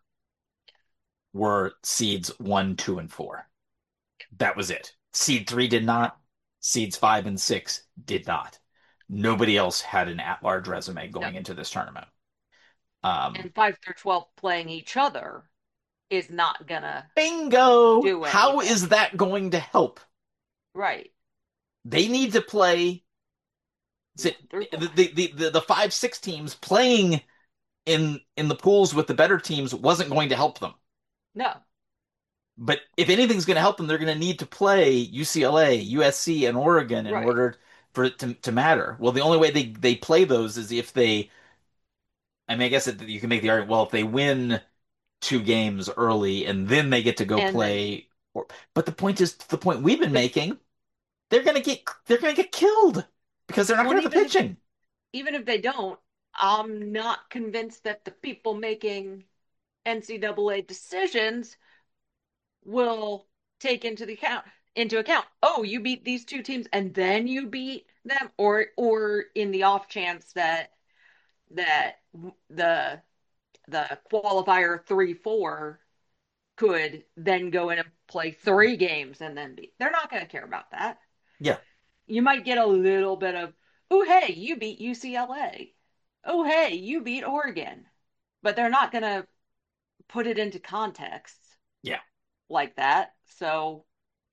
were seeds one, two, and four. That was it. Seed three did not. Seeds five and six did not. Nobody else had an at-large resume No. going into this tournament. Um, And five through twelve playing each other is not gonna bingo! do How anything. is that going to help? Right. They need to play the, One through four. the, the, the, the five, six teams playing in in the pools with the better teams wasn't going to help them. No. But if anything's going to help them, they're going to need to play U C L A, U S C, and Oregon in Right. order for it to, to matter. Well, the only way they, they play those is if they, I mean, I guess it, you can make the argument, well, if they win two games early and then they get to go And then, play. Or, but the point is, the point we've been but making, they're going to get, they're going to get killed because they're not well, going and to have the even if pitching. even if they don't, I'm not convinced that the people making N C double A decisions will take into the account into account. Oh, you beat these two teams and then you beat them, or or in the off chance that that the the qualifier three four could then go in and play three games and then beat. They're not going to care about that. Yeah, You might get a little bit of, oh hey, you beat U C L A. Oh hey, you beat Oregon. But they're not going to put it into context yeah. like that. So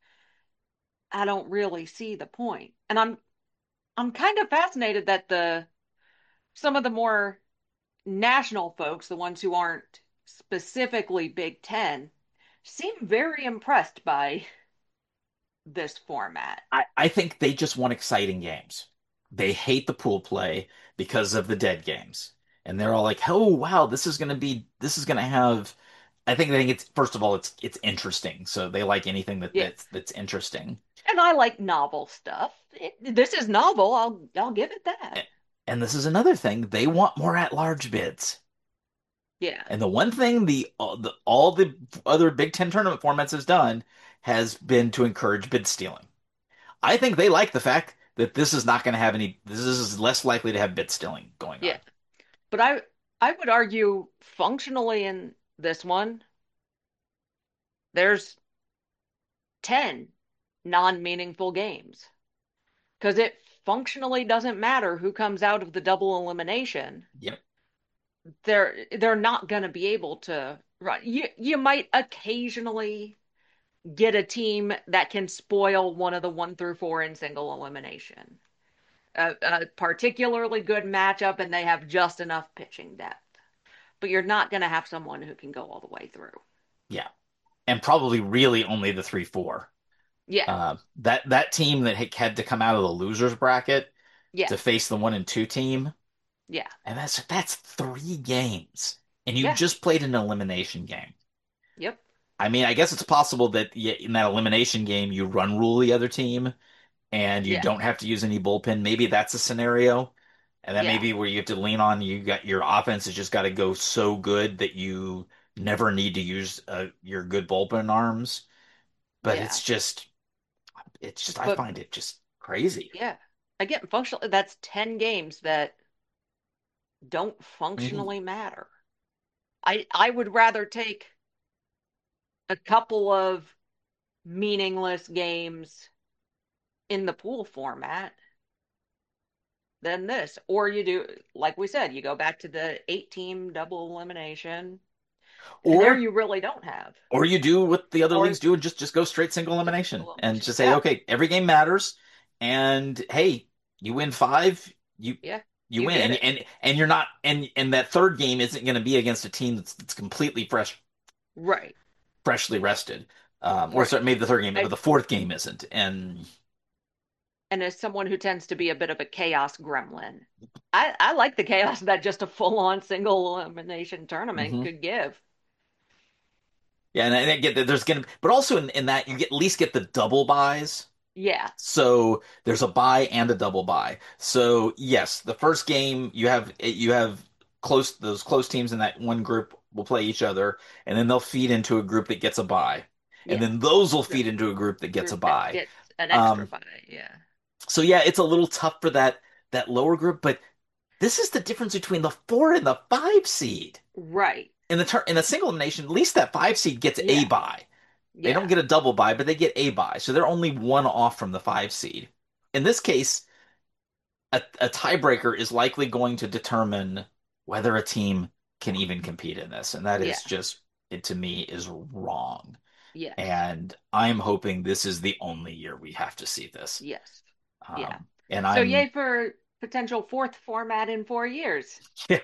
I don't really see the point. And I'm I'm kind of fascinated that the some of the more national folks, the ones who aren't specifically Big Ten, seem very impressed by this format. I, I think they just want exciting games. They hate the pool play because of the dead games. And they're all like, "Oh wow, this is gonna be this is gonna have." I think they think it's first of all it's it's interesting. So they like anything that Yeah. that's that's interesting. And I like novel stuff. It, this is novel. I'll I'll give it that. And this is another thing, they want more at-large bids. Yeah. And the one thing the all the all the other Big Ten tournament formats has done has been to encourage bid stealing. I think they like the fact that this is not going to have any, this is less likely to have bid stealing going Yeah. on. But I I would argue functionally in this one, there's ten non-meaningful games because it functionally doesn't matter who comes out of the double elimination. Yep. They're they're not going to be able to run. You you might occasionally get a team that can spoil one of the one through four in single elimination. A, a particularly good matchup, and they have just enough pitching depth. But you're not going to have someone who can go all the way through. Yeah. And probably really only the three four. Yeah, Uh, that that team that had to come out of the losers bracket yeah, to face the one and two team, yeah, and that's that's three games, and you yeah, just played an elimination game. yep, I mean, I guess it's possible that in that elimination game you run rule the other team and you yeah, don't have to use any bullpen. Maybe that's a scenario. And that may yeah, be where you have to lean on you got your offense has just got to go so good that you never need to use uh, your good bullpen arms. But yeah. it's just it's just I But find it just crazy. yeah, again, functionally, that's ten games that don't Mhm. functionally matter. I I would rather take a couple of meaningless games in the pool format than this. Or you do, like we said, you go back to the eight team double elimination, and there Or you really don't have. or you do what the other Or leagues do and just just go straight single just elimination single and elimination. just say, Yeah, okay, every game matters, and hey, you win five, you yeah, you you win, did and it. and and you're not, and and that third game isn't going to be against a team that's that's completely fresh, Right, freshly rested, um, or right. sorry, maybe the third game, but I, the fourth game isn't, and and as someone who tends to be a bit of a chaos gremlin, I, I like the chaos that just a full on single elimination tournament mhm. could give. Yeah, and I get that there's gonna, but also in in that you get at least get the double buys. Yeah, So there's a buy and a double buy. So yes, the first game you have you have close those close teams in that one group will play each other, and then they'll feed into a group that gets a buy, and yeah. then those will The feed into a group that gets a group that buy. gets an extra Um, buy. Yeah, so yeah, it's a little tough for that that lower group, but this is the difference between the four and the five seed. Right. In the tur in the single elimination, at least that five seed gets a Yeah. bye. They don't Yeah. get a double bye, but they get a bye. So they're only one off from the five seed. In this case, a, a tiebreaker is likely going to determine whether a team can even compete in this. And that is Yeah. just, it to me is wrong. Yes. And I'm hoping this is the only year we have to see this. Yes. Yeah. Um, and So I'm, yay for potential fourth format in four years. yeah,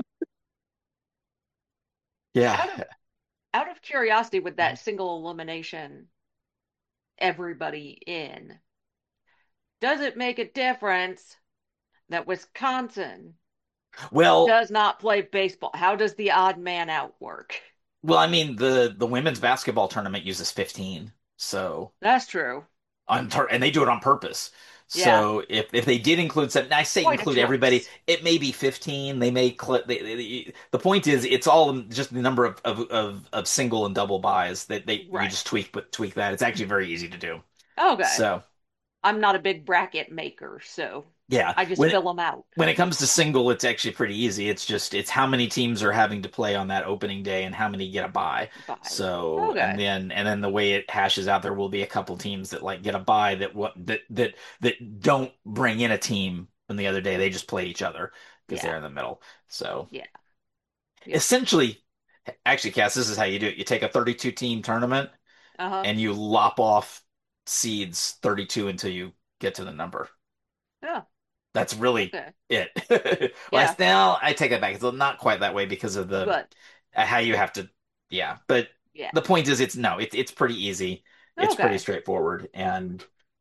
yeah. Out of out of curiosity, with that single elimination, everybody in, does it make a difference that Wisconsin Well, does not play baseball? How does the odd man out work? well, I mean, the the women's basketball tournament uses fifteen. So That's true. on and they do it on purpose. Yeah. So if if they did include some, I say Quite a include everybody, choice. it may be fifteen. They may clip. They, they, the point is, it's all just the number of, of of of single and double buys that they you Right. just tweak but tweak that. It's actually very easy to do. Okay. So I'm not a big bracket maker, so yeah, I just when fill them out. when it comes to single, it's actually pretty easy. It's just it's how many teams are having to play on that opening day and how many get a bye. Bye. So and Okay. then and then the way it hashes out, there will be a couple teams that like get a bye that what that that that don't bring in a team from the other day. They just play each other because Yeah. they're in the middle. So Yeah. Yep. essentially, actually, Cass, this is how you do it. You take a thirty-two team tournament Uh-huh. and you lop off seeds thirty-two until you get to the number. Yeah. That's really Okay. it. Yeah. Last now, I take that back. It's not quite that way because of the Good. uh, how you have to. Yeah, but Yeah. the point is, it's no, it's it's pretty easy. It's pretty Okay. straightforward, and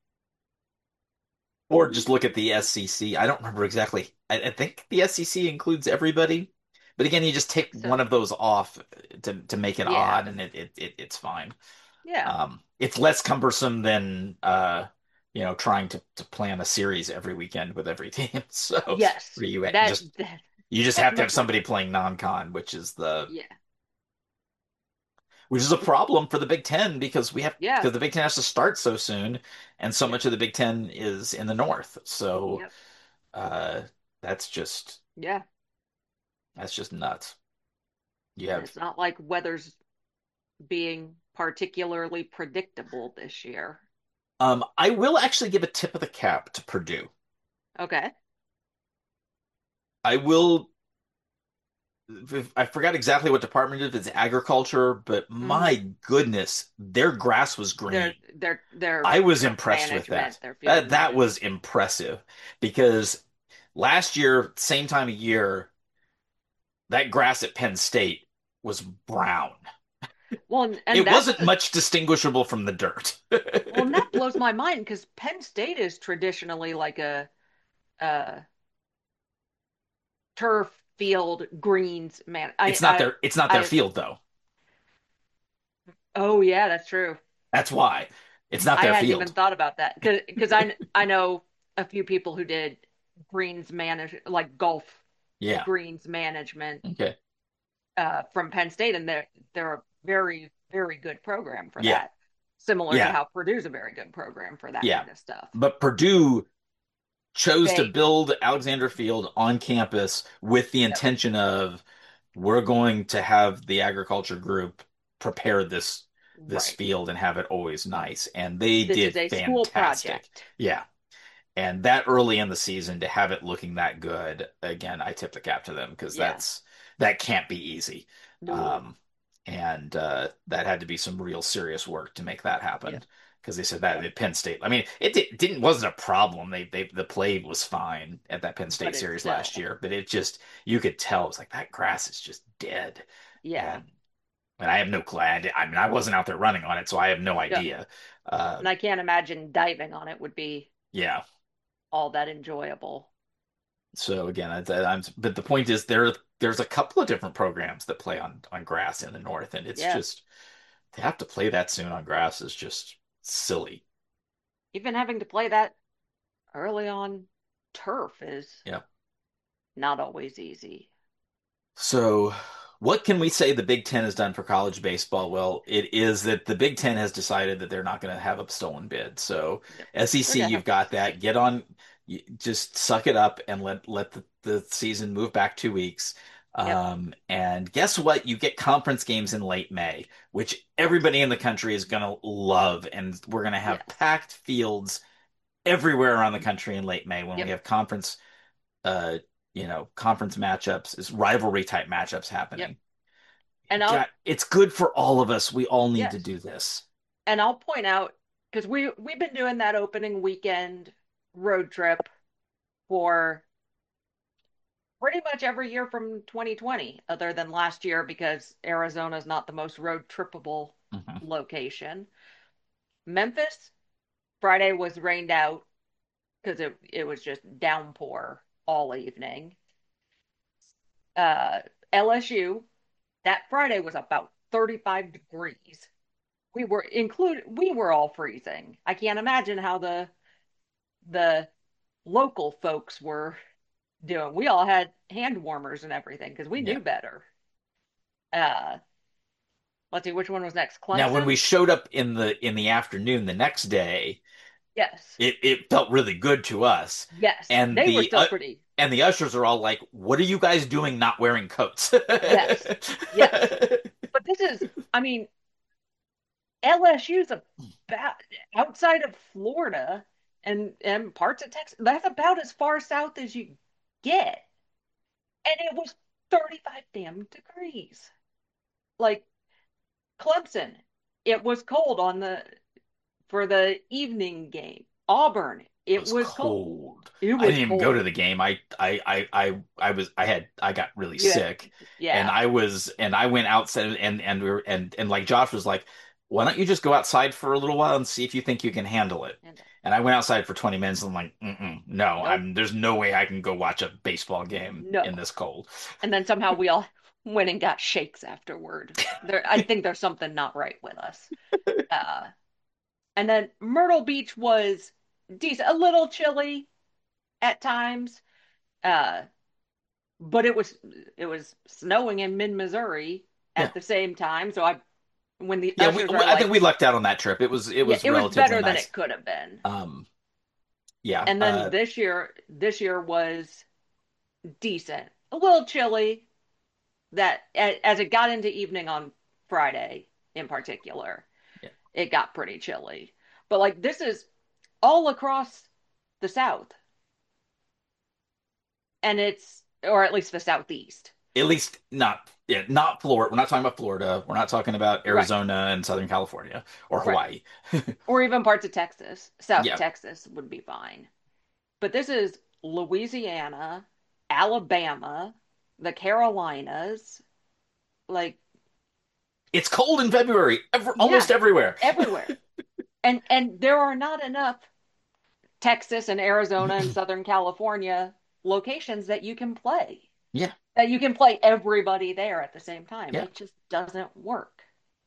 or just look at the S C C. I don't remember exactly. I, I think the S E C includes everybody, but again, you just I take think one so. of those off to to make it Yeah. odd, and it, it, it it's fine. Yeah. Um, it's less cumbersome than uh, you know, trying to to plan a series every weekend with every team. So Yes. where you That, just that you just have to have definitely. somebody playing non-con, which is the Yeah. which is a problem for the Big Ten because we have Yeah. because the Big Ten has to start so soon, and so Yep. much of the Big Ten is in the North. So Yep. uh, that's just Yeah. that's just nuts. You And have it's not like weather's being particularly predictable this year. um, I will actually give a tip of the cap to Purdue. Okay. I will. I forgot exactly what department it is. It's agriculture, but Mm-hmm. my goodness, their grass was green. Their their their I was turf impressed with management, that. their field That that management. was impressive because last year, same time of year, that grass at Penn State was brown. Well, and, and It that's wasn't much distinguishable from the dirt. well, and that blows my mind because Penn State is traditionally like a, a turf field greens man. I It's not I their it's not their I field though. oh yeah, that's true. That's why. It's not I their hadn't even field. thought about that because because I I know a few people who did greens manage like golf Yeah. greens management Okay. uh, from Penn State, and they're they're a very very good program for Yeah. that. Similar to Yeah. how Purdue's a very good program for that Yeah. kind of stuff. But Purdue chose to They build Alexander Field on campus with the Yep. intention of we're going to have the agriculture group prepare this this Right. field and have it always nice. And they This did is a school fantastic. project. Yeah. And that early in the season to have it looking that good, again, I tip the cap to them because Yeah. that's that can't be easy. No. Um, and uh, that had to be some real serious work to make that happen Yep. because they said that Yep. at Penn State. I mean, it di- didn't wasn't a problem. They they the play was fine at that Penn But State it's series last still. year, but it just you could tell it was like that grass is just dead. Yeah. And and I have no clue. I, I mean, I wasn't out there running on it, so I have no Yep. idea. Uh, And I can't imagine diving on it would be yeah. all that enjoyable. So again, I, I'm, but the point is there there's a couple of different programs that play on on grass in the north, and it's Yeah. just to have to play that soon on grass is just silly. Even having to play that early on turf is Yeah. not always easy. So what can we say the Big Ten has done for college baseball? Well, it is that the Big Ten has decided that they're not going to have a stolen bid. So Yep. They're S E C, gonna you've have got that. consistency. Get on. You just suck it up and let let the, the season move back two weeks. Yep. Um, and guess what? You get conference games in late May, which Yes. everybody in the country is going to love, and we're going to have Yes. packed fields everywhere around the country in late May when we Yep. have conference, uh, you know, conference matchups, is rivalry type matchups Yep. happening. And I'll God, it's good for all of us. We all need to yes. do this. And I'll point out because we we've been doing that opening weekend road trip for pretty much every year from twenty twenty, other than last year because Arizona is not the most road trippable Mhm. location. Memphis, Friday was rained out because it it was just downpour all evening. Uh, L S U, that Friday was about thirty-five degrees. We were included, we were all freezing. I can't imagine how the the local folks were doing. We all had hand warmers and everything because we Yeah. knew better. Uh, let's see, which one was next? Now, when we Clemson? showed up in the in the afternoon the next day, Yes. it it felt really good to us. Yes. And They were the still uh, pretty. and the ushers are all like, "What are you guys doing not wearing coats?" Yes. Yes. But this is, I mean, L S U's about outside of Florida and and parts of Texas. That's about as far south as you get. And it was thirty-five damn degrees. Like Clemson, it was cold on the for the evening game. Auburn, It it was was cold. cold. It I was didn't even go to cold. the game. I I I I I was I had I got really You had, sick, and yeah. I was and I went outside, and and we were and and like Josh was like, "Why don't you just go outside for a little while and see if you think you can handle it?" And And I went outside for twenty minutes, and I'm like, Mm-mm, "No, nope, I'm there's no way I can go watch a baseball game no. in this cold." And then somehow we all went and got shakes afterward. There, I think there's something not right with us. Uh, and then Myrtle Beach was decent, a little chilly at times. Uh, but it was it was snowing in mid-Missouri Yeah. at the same time. So I when the Yeah, we, ushers we are I think like, we lucked out on that trip. It was it yeah, was it was relatively better than nice. it could have been. Um, yeah. And then Uh, this year, this year was decent, a little chilly. That as it got into evening on Friday, in particular, yeah. it got pretty chilly. But like this is all across the South, and it's or at least the Southeast, At least not yeah, not Florida. We're not talking about Florida. We're not talking about right? Arizona and Southern California or Right. Hawaii. Or even parts of Texas. South Yeah, Texas would be fine. But this is Louisiana, Alabama, the Carolinas, like it's cold in February, ever, yeah, almost everywhere. everywhere. And and there are not enough Texas and Arizona and Southern California locations that you can play. Yeah, That you can play everybody there at the same time. yeah. It just doesn't work.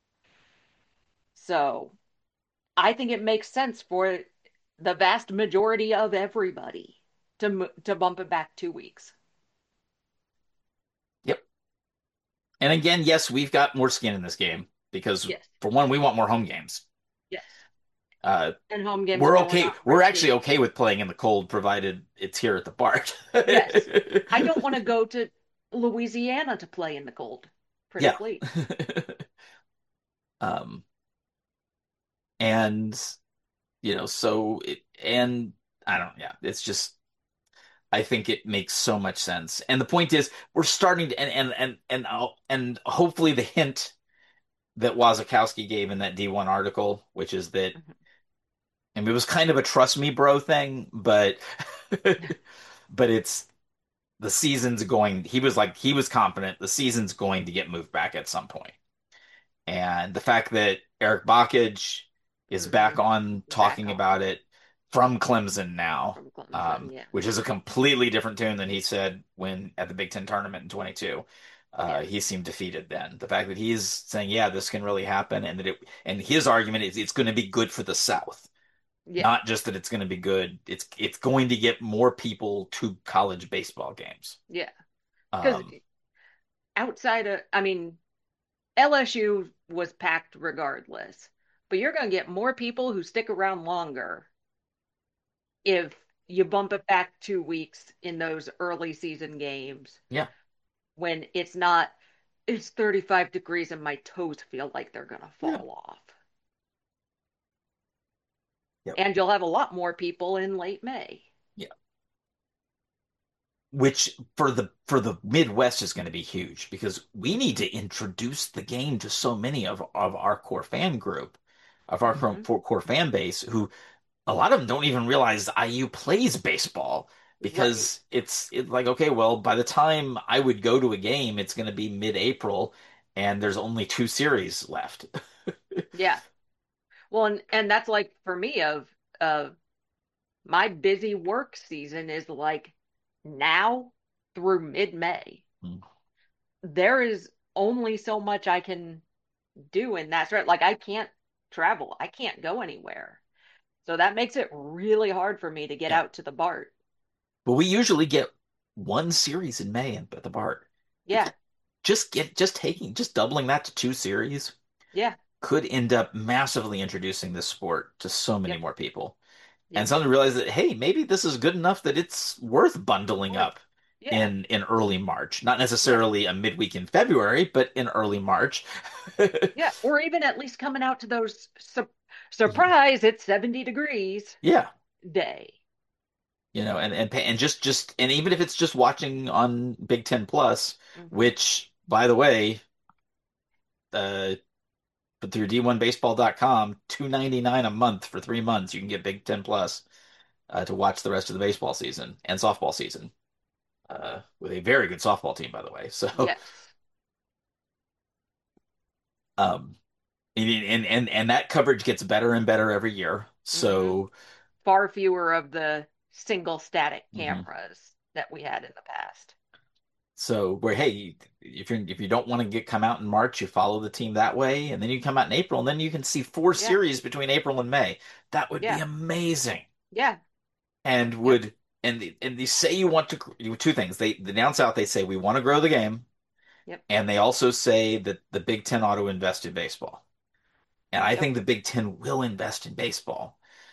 So, I think it makes sense for the vast majority of everybody to to bump it back two weeks. Yep. And again, yes, we've got more skin in this game because Yes. for one, we want more home games. Yes. Uh, And home games are we're really okay. not We're actually risky. okay with playing in the cold, provided it's here at the park. Yes. I don't want to go to Louisiana to play in the cold. Pretty Yeah. please. Um, and you know, so it and I don't, yeah, it's just I think it makes so much sense. And the point is, we're starting to, and and and and uh, and hopefully the hint that Wazakowski gave in that D one article, which is that, Mhm. I mean, it was kind of a trust me bro thing, but but it's the season's going. He was like he was confident the season's going to get moved back at some point. And the fact that Eric Bakich is back Mhm. on Back talking on about it from Clemson now, from um, Clemson. Yeah. which is a completely different tune than he said when at the Big Ten tournament in twenty-two. Uh, Yeah. he seemed defeated then. The fact that he's saying, "Yeah, this can really happen," and that it, and his argument is it's going to be good for the South, Yeah. not just that it's going to be good. It's it's going to get more people to college baseball games. Yeah. Because Um, outside of, I mean, L S U was packed regardless, but you're going to get more people who stick around longer if you bump it back two weeks in those early season games Yeah. when it's not, it's thirty-five degrees and my toes feel like they're going to Yeah. fall off. Yep. And you'll have a lot more people in late May. Yeah. Which for the for the Midwest is going to be huge because we need to introduce the game to so many of of our core fan group, of our core, Hmm. core fan base, who a lot of them don't even realize I U plays baseball Right. because it's it's like, okay, well, by the time I would go to a game, it's going to be mid-April and there's only two series left. Yeah. Well, and, and that's like for me of of my busy work season is like now through mid-May. There is only so much I can do in that stretch. Like I can't travel. I can't go anywhere. So that makes it really hard for me to get Yeah. out to the BART. But we usually get one series in May at the BART. Yeah. Just get just taking just doubling that to two series Yeah. could end up massively introducing this sport to so many Yep. more people. And Yep. suddenly realize that, hey, maybe this is good enough that it's worth bundling Or up yeah. in in early March. Not Yeah. necessarily a midweek in February, but in early March. Yeah. Or even at least coming out to those su surprise, it's seventy degrees Yeah, day. you know, and and and just just and even if it's just watching on Big Ten Plus, Hmm. which by the way, uh, but through D one baseball dot com, two ninety-nine a month for three months, you can get Big Ten Plus uh, to watch the rest of the baseball season and softball season. Uh, with a very good softball team, by the way. So, Yes. um, and and and, and that coverage gets better and better every year. Hmm. So, Far fewer of the single static mhm. cameras that we had in the past. So where hey, if you if you don't want to get come out in March, you follow the team that way, and then you come out in April, and then you can see four Yeah. series between April and May. That would be Yeah. amazing. Yeah. And Yep. would and the, and they say you want to do two things. They, they announce out they say we want to grow the game, Yep. and they also say that the Big Ten ought to invest in baseball. And I Yep. think the Big Ten will invest in baseball.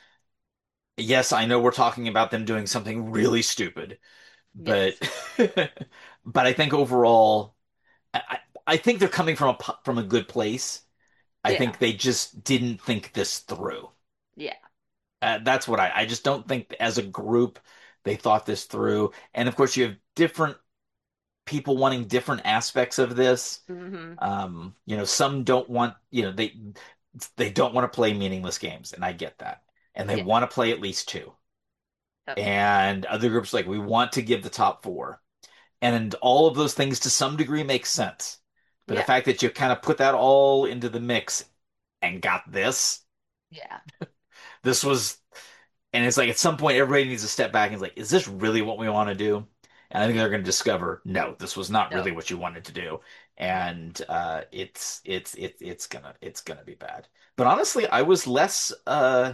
Yes, I know we're talking about them doing something really stupid, but Yes. but I think overall, I, I think they're coming from a from a good place. I Yeah. think they just didn't think this through. Yeah. Uh, that's what I, I just don't think as a group they thought this through. And of course, you have different people wanting different aspects of this. Hmm. Um, you know, some don't want, you know, they they don't want to play meaningless games, and I get that. And they Yeah. want to play at least two. Yep. And other groups like we want to give the top four. And all of those things to some degree make sense. But the Yeah. fact that you kind of put that all into the mix and got this, Yeah. this was, and it's like at some point everybody needs to step back and is like, is this really what we want to do? And I think Yeah. they're going to discover, no, this was not really No. what you wanted to do, No. and uh, it's it's it's it's gonna it's gonna be bad. But honestly, I was less. Uh,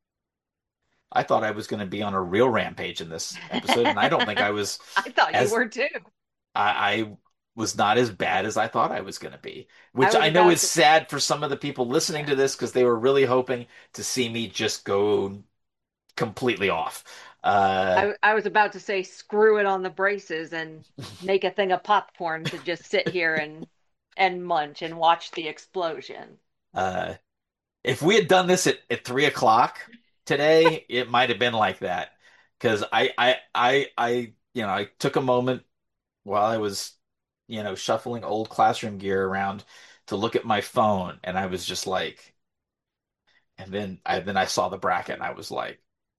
I thought I was going to be on a real rampage in this episode, and I don't think I was I thought you as were too. I, I was not as bad as I thought I was going to be, I which was I know about is to, sad for some of the people listening yeah. to this because they were really hoping to see me just go completely off. Uh, I I was about to say screw it on the braces and make a thing of popcorn to just sit here and and munch and watch the explosion. uh, if we had done this at, at three o'clock today, it might have been like that. Because I, I, I, I, you know, I took a moment while I was, you know, shuffling old classroom gear around to look at my phone, and I was just like, and then I then I saw the bracket, and I was like,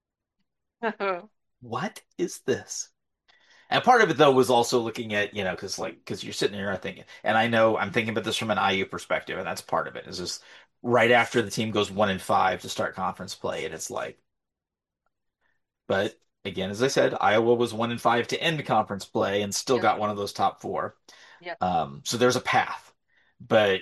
what is this? And part of it though was also looking at, you know, because like because you're sitting here, I thinking, and I know I'm thinking about this from an I U perspective, and that's part of it. Is just right after the team goes one and five to start conference play, and it's like, but again, as I said, Iowa was one and five to end conference play and still Yep. got one of those top four. Yep. Um, so there's a path, but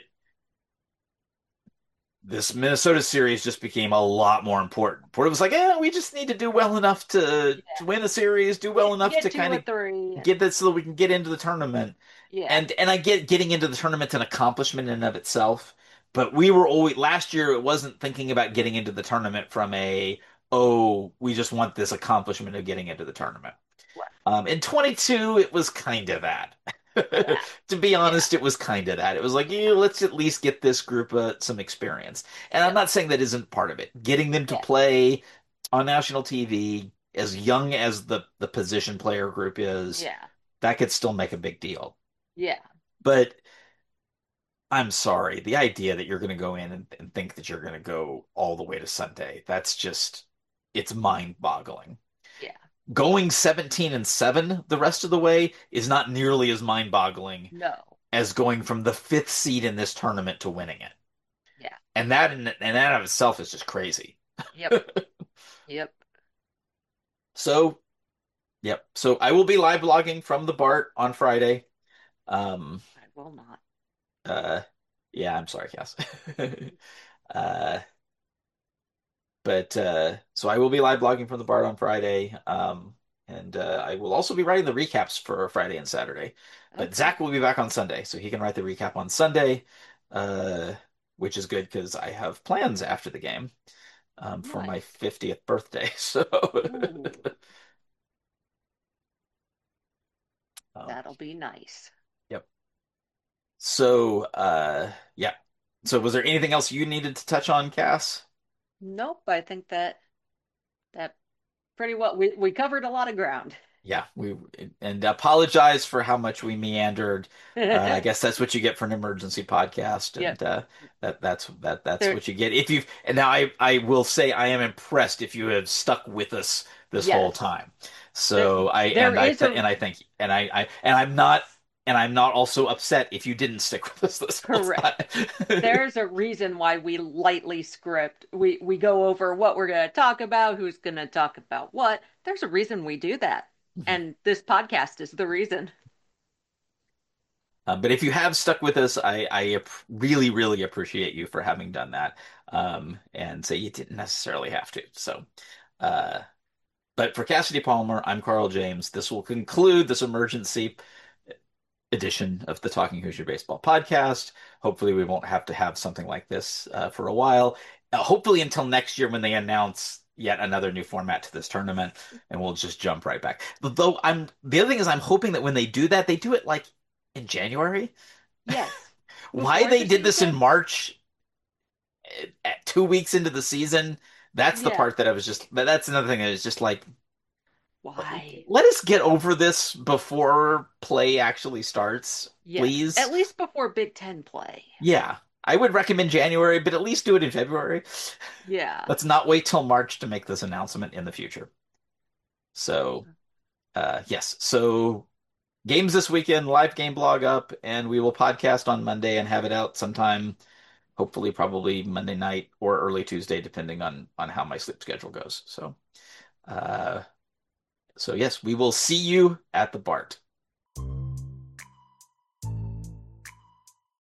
this Minnesota series just became a lot more important. Where it was like, eh, we just need to do well enough to Yeah. to win a series, do well Get enough get to two kind or of three and get that so that we can get into the tournament. yeah. And and I get getting into the tournament's an accomplishment in and of itself, but we were always last year it wasn't thinking about getting into the tournament from a oh, we just want this accomplishment of getting into the tournament. Right. Um, in twenty-two, it was kind of that. Yeah. To be Yeah. honest, it was kind of that. It was like, yeah, let's at least get this group uh, some experience. And I'm Yep. not saying that isn't part of it. Getting them to Yeah. play on national T V, as young as the the position player group is, Yeah. that could still make a big deal. Yeah. But I'm sorry, the idea that you're going to go in and, and think that you're going to go all the way to Sunday, that's just, it's mind-boggling. Yeah. Going seventeen and seven the rest of the way is not nearly as mind-boggling No. as going from the fifth seed in this tournament to winning it. Yeah. And that in, and that of itself is just crazy. Yep. Yep. So, yep. So I will be live blogging from the Bart on Friday. Um, I will not. uh, yeah, I'm sorry, Cass. Uh, but uh, so I will be live blogging from the Bart on Friday. Um, and uh, I will also be writing the recaps for Friday and Saturday. But Okay. Zach will be back on Sunday, so he can write the recap on Sunday, uh, which is good because I have plans after the game um, for my Nice. fiftieth birthday. So, Ooh, um, that'll be nice. yep. So, uh, yeah. So, was there anything else you needed to touch on, Cass? Nope, I think that that pretty well we we covered a lot of ground. Yeah, we and apologize for how much we meandered. Uh, I guess that's what you get for an emergency podcast, Yep. and uh, that that's that that's There what you get if you've. And now I I will say I am impressed if you have stuck with us this whole yes. time. There So I there and I is th a and I thank you, and I I and I'm not and I'm not also upset if you didn't stick with us this whole correct. time. There's a reason why we lightly script. We we go over what we're going to talk about, who's going to talk about what. There's a reason we do that. And this podcast is the reason. Um, but if you have stuck with us, I, I ap- really, really appreciate you for having done that. Um, and say you didn't necessarily have to. So, uh, but for Cassidy Palmer, I'm Carl James. This will conclude this emergency edition of the Talking Hoosier Baseball podcast. Hopefully, we won't have to have something like this uh, for a while. Uh, hopefully, until next year when they announce yet another new format to this tournament, and we'll just jump right back. Though I'm the other thing is I'm hoping that when they do that, they do it like in January. Yes. Why Before they the did this in season? March eh, at two weeks into the season, that's the Yeah. part that I was just, that's another thing that is just like, Why? let us get over this before play actually starts, Yes. please. At least before Big Ten play. Yeah, I would recommend January, but at least do it in February. Yeah. Let's not wait till March to make this announcement in the future. So, uh, yes. So, games this weekend, live game blog up, and we will podcast on Monday and have it out sometime, hopefully, probably Monday night or early Tuesday, depending on on how my sleep schedule goes. So, uh, so yes, we will see you at the Bart.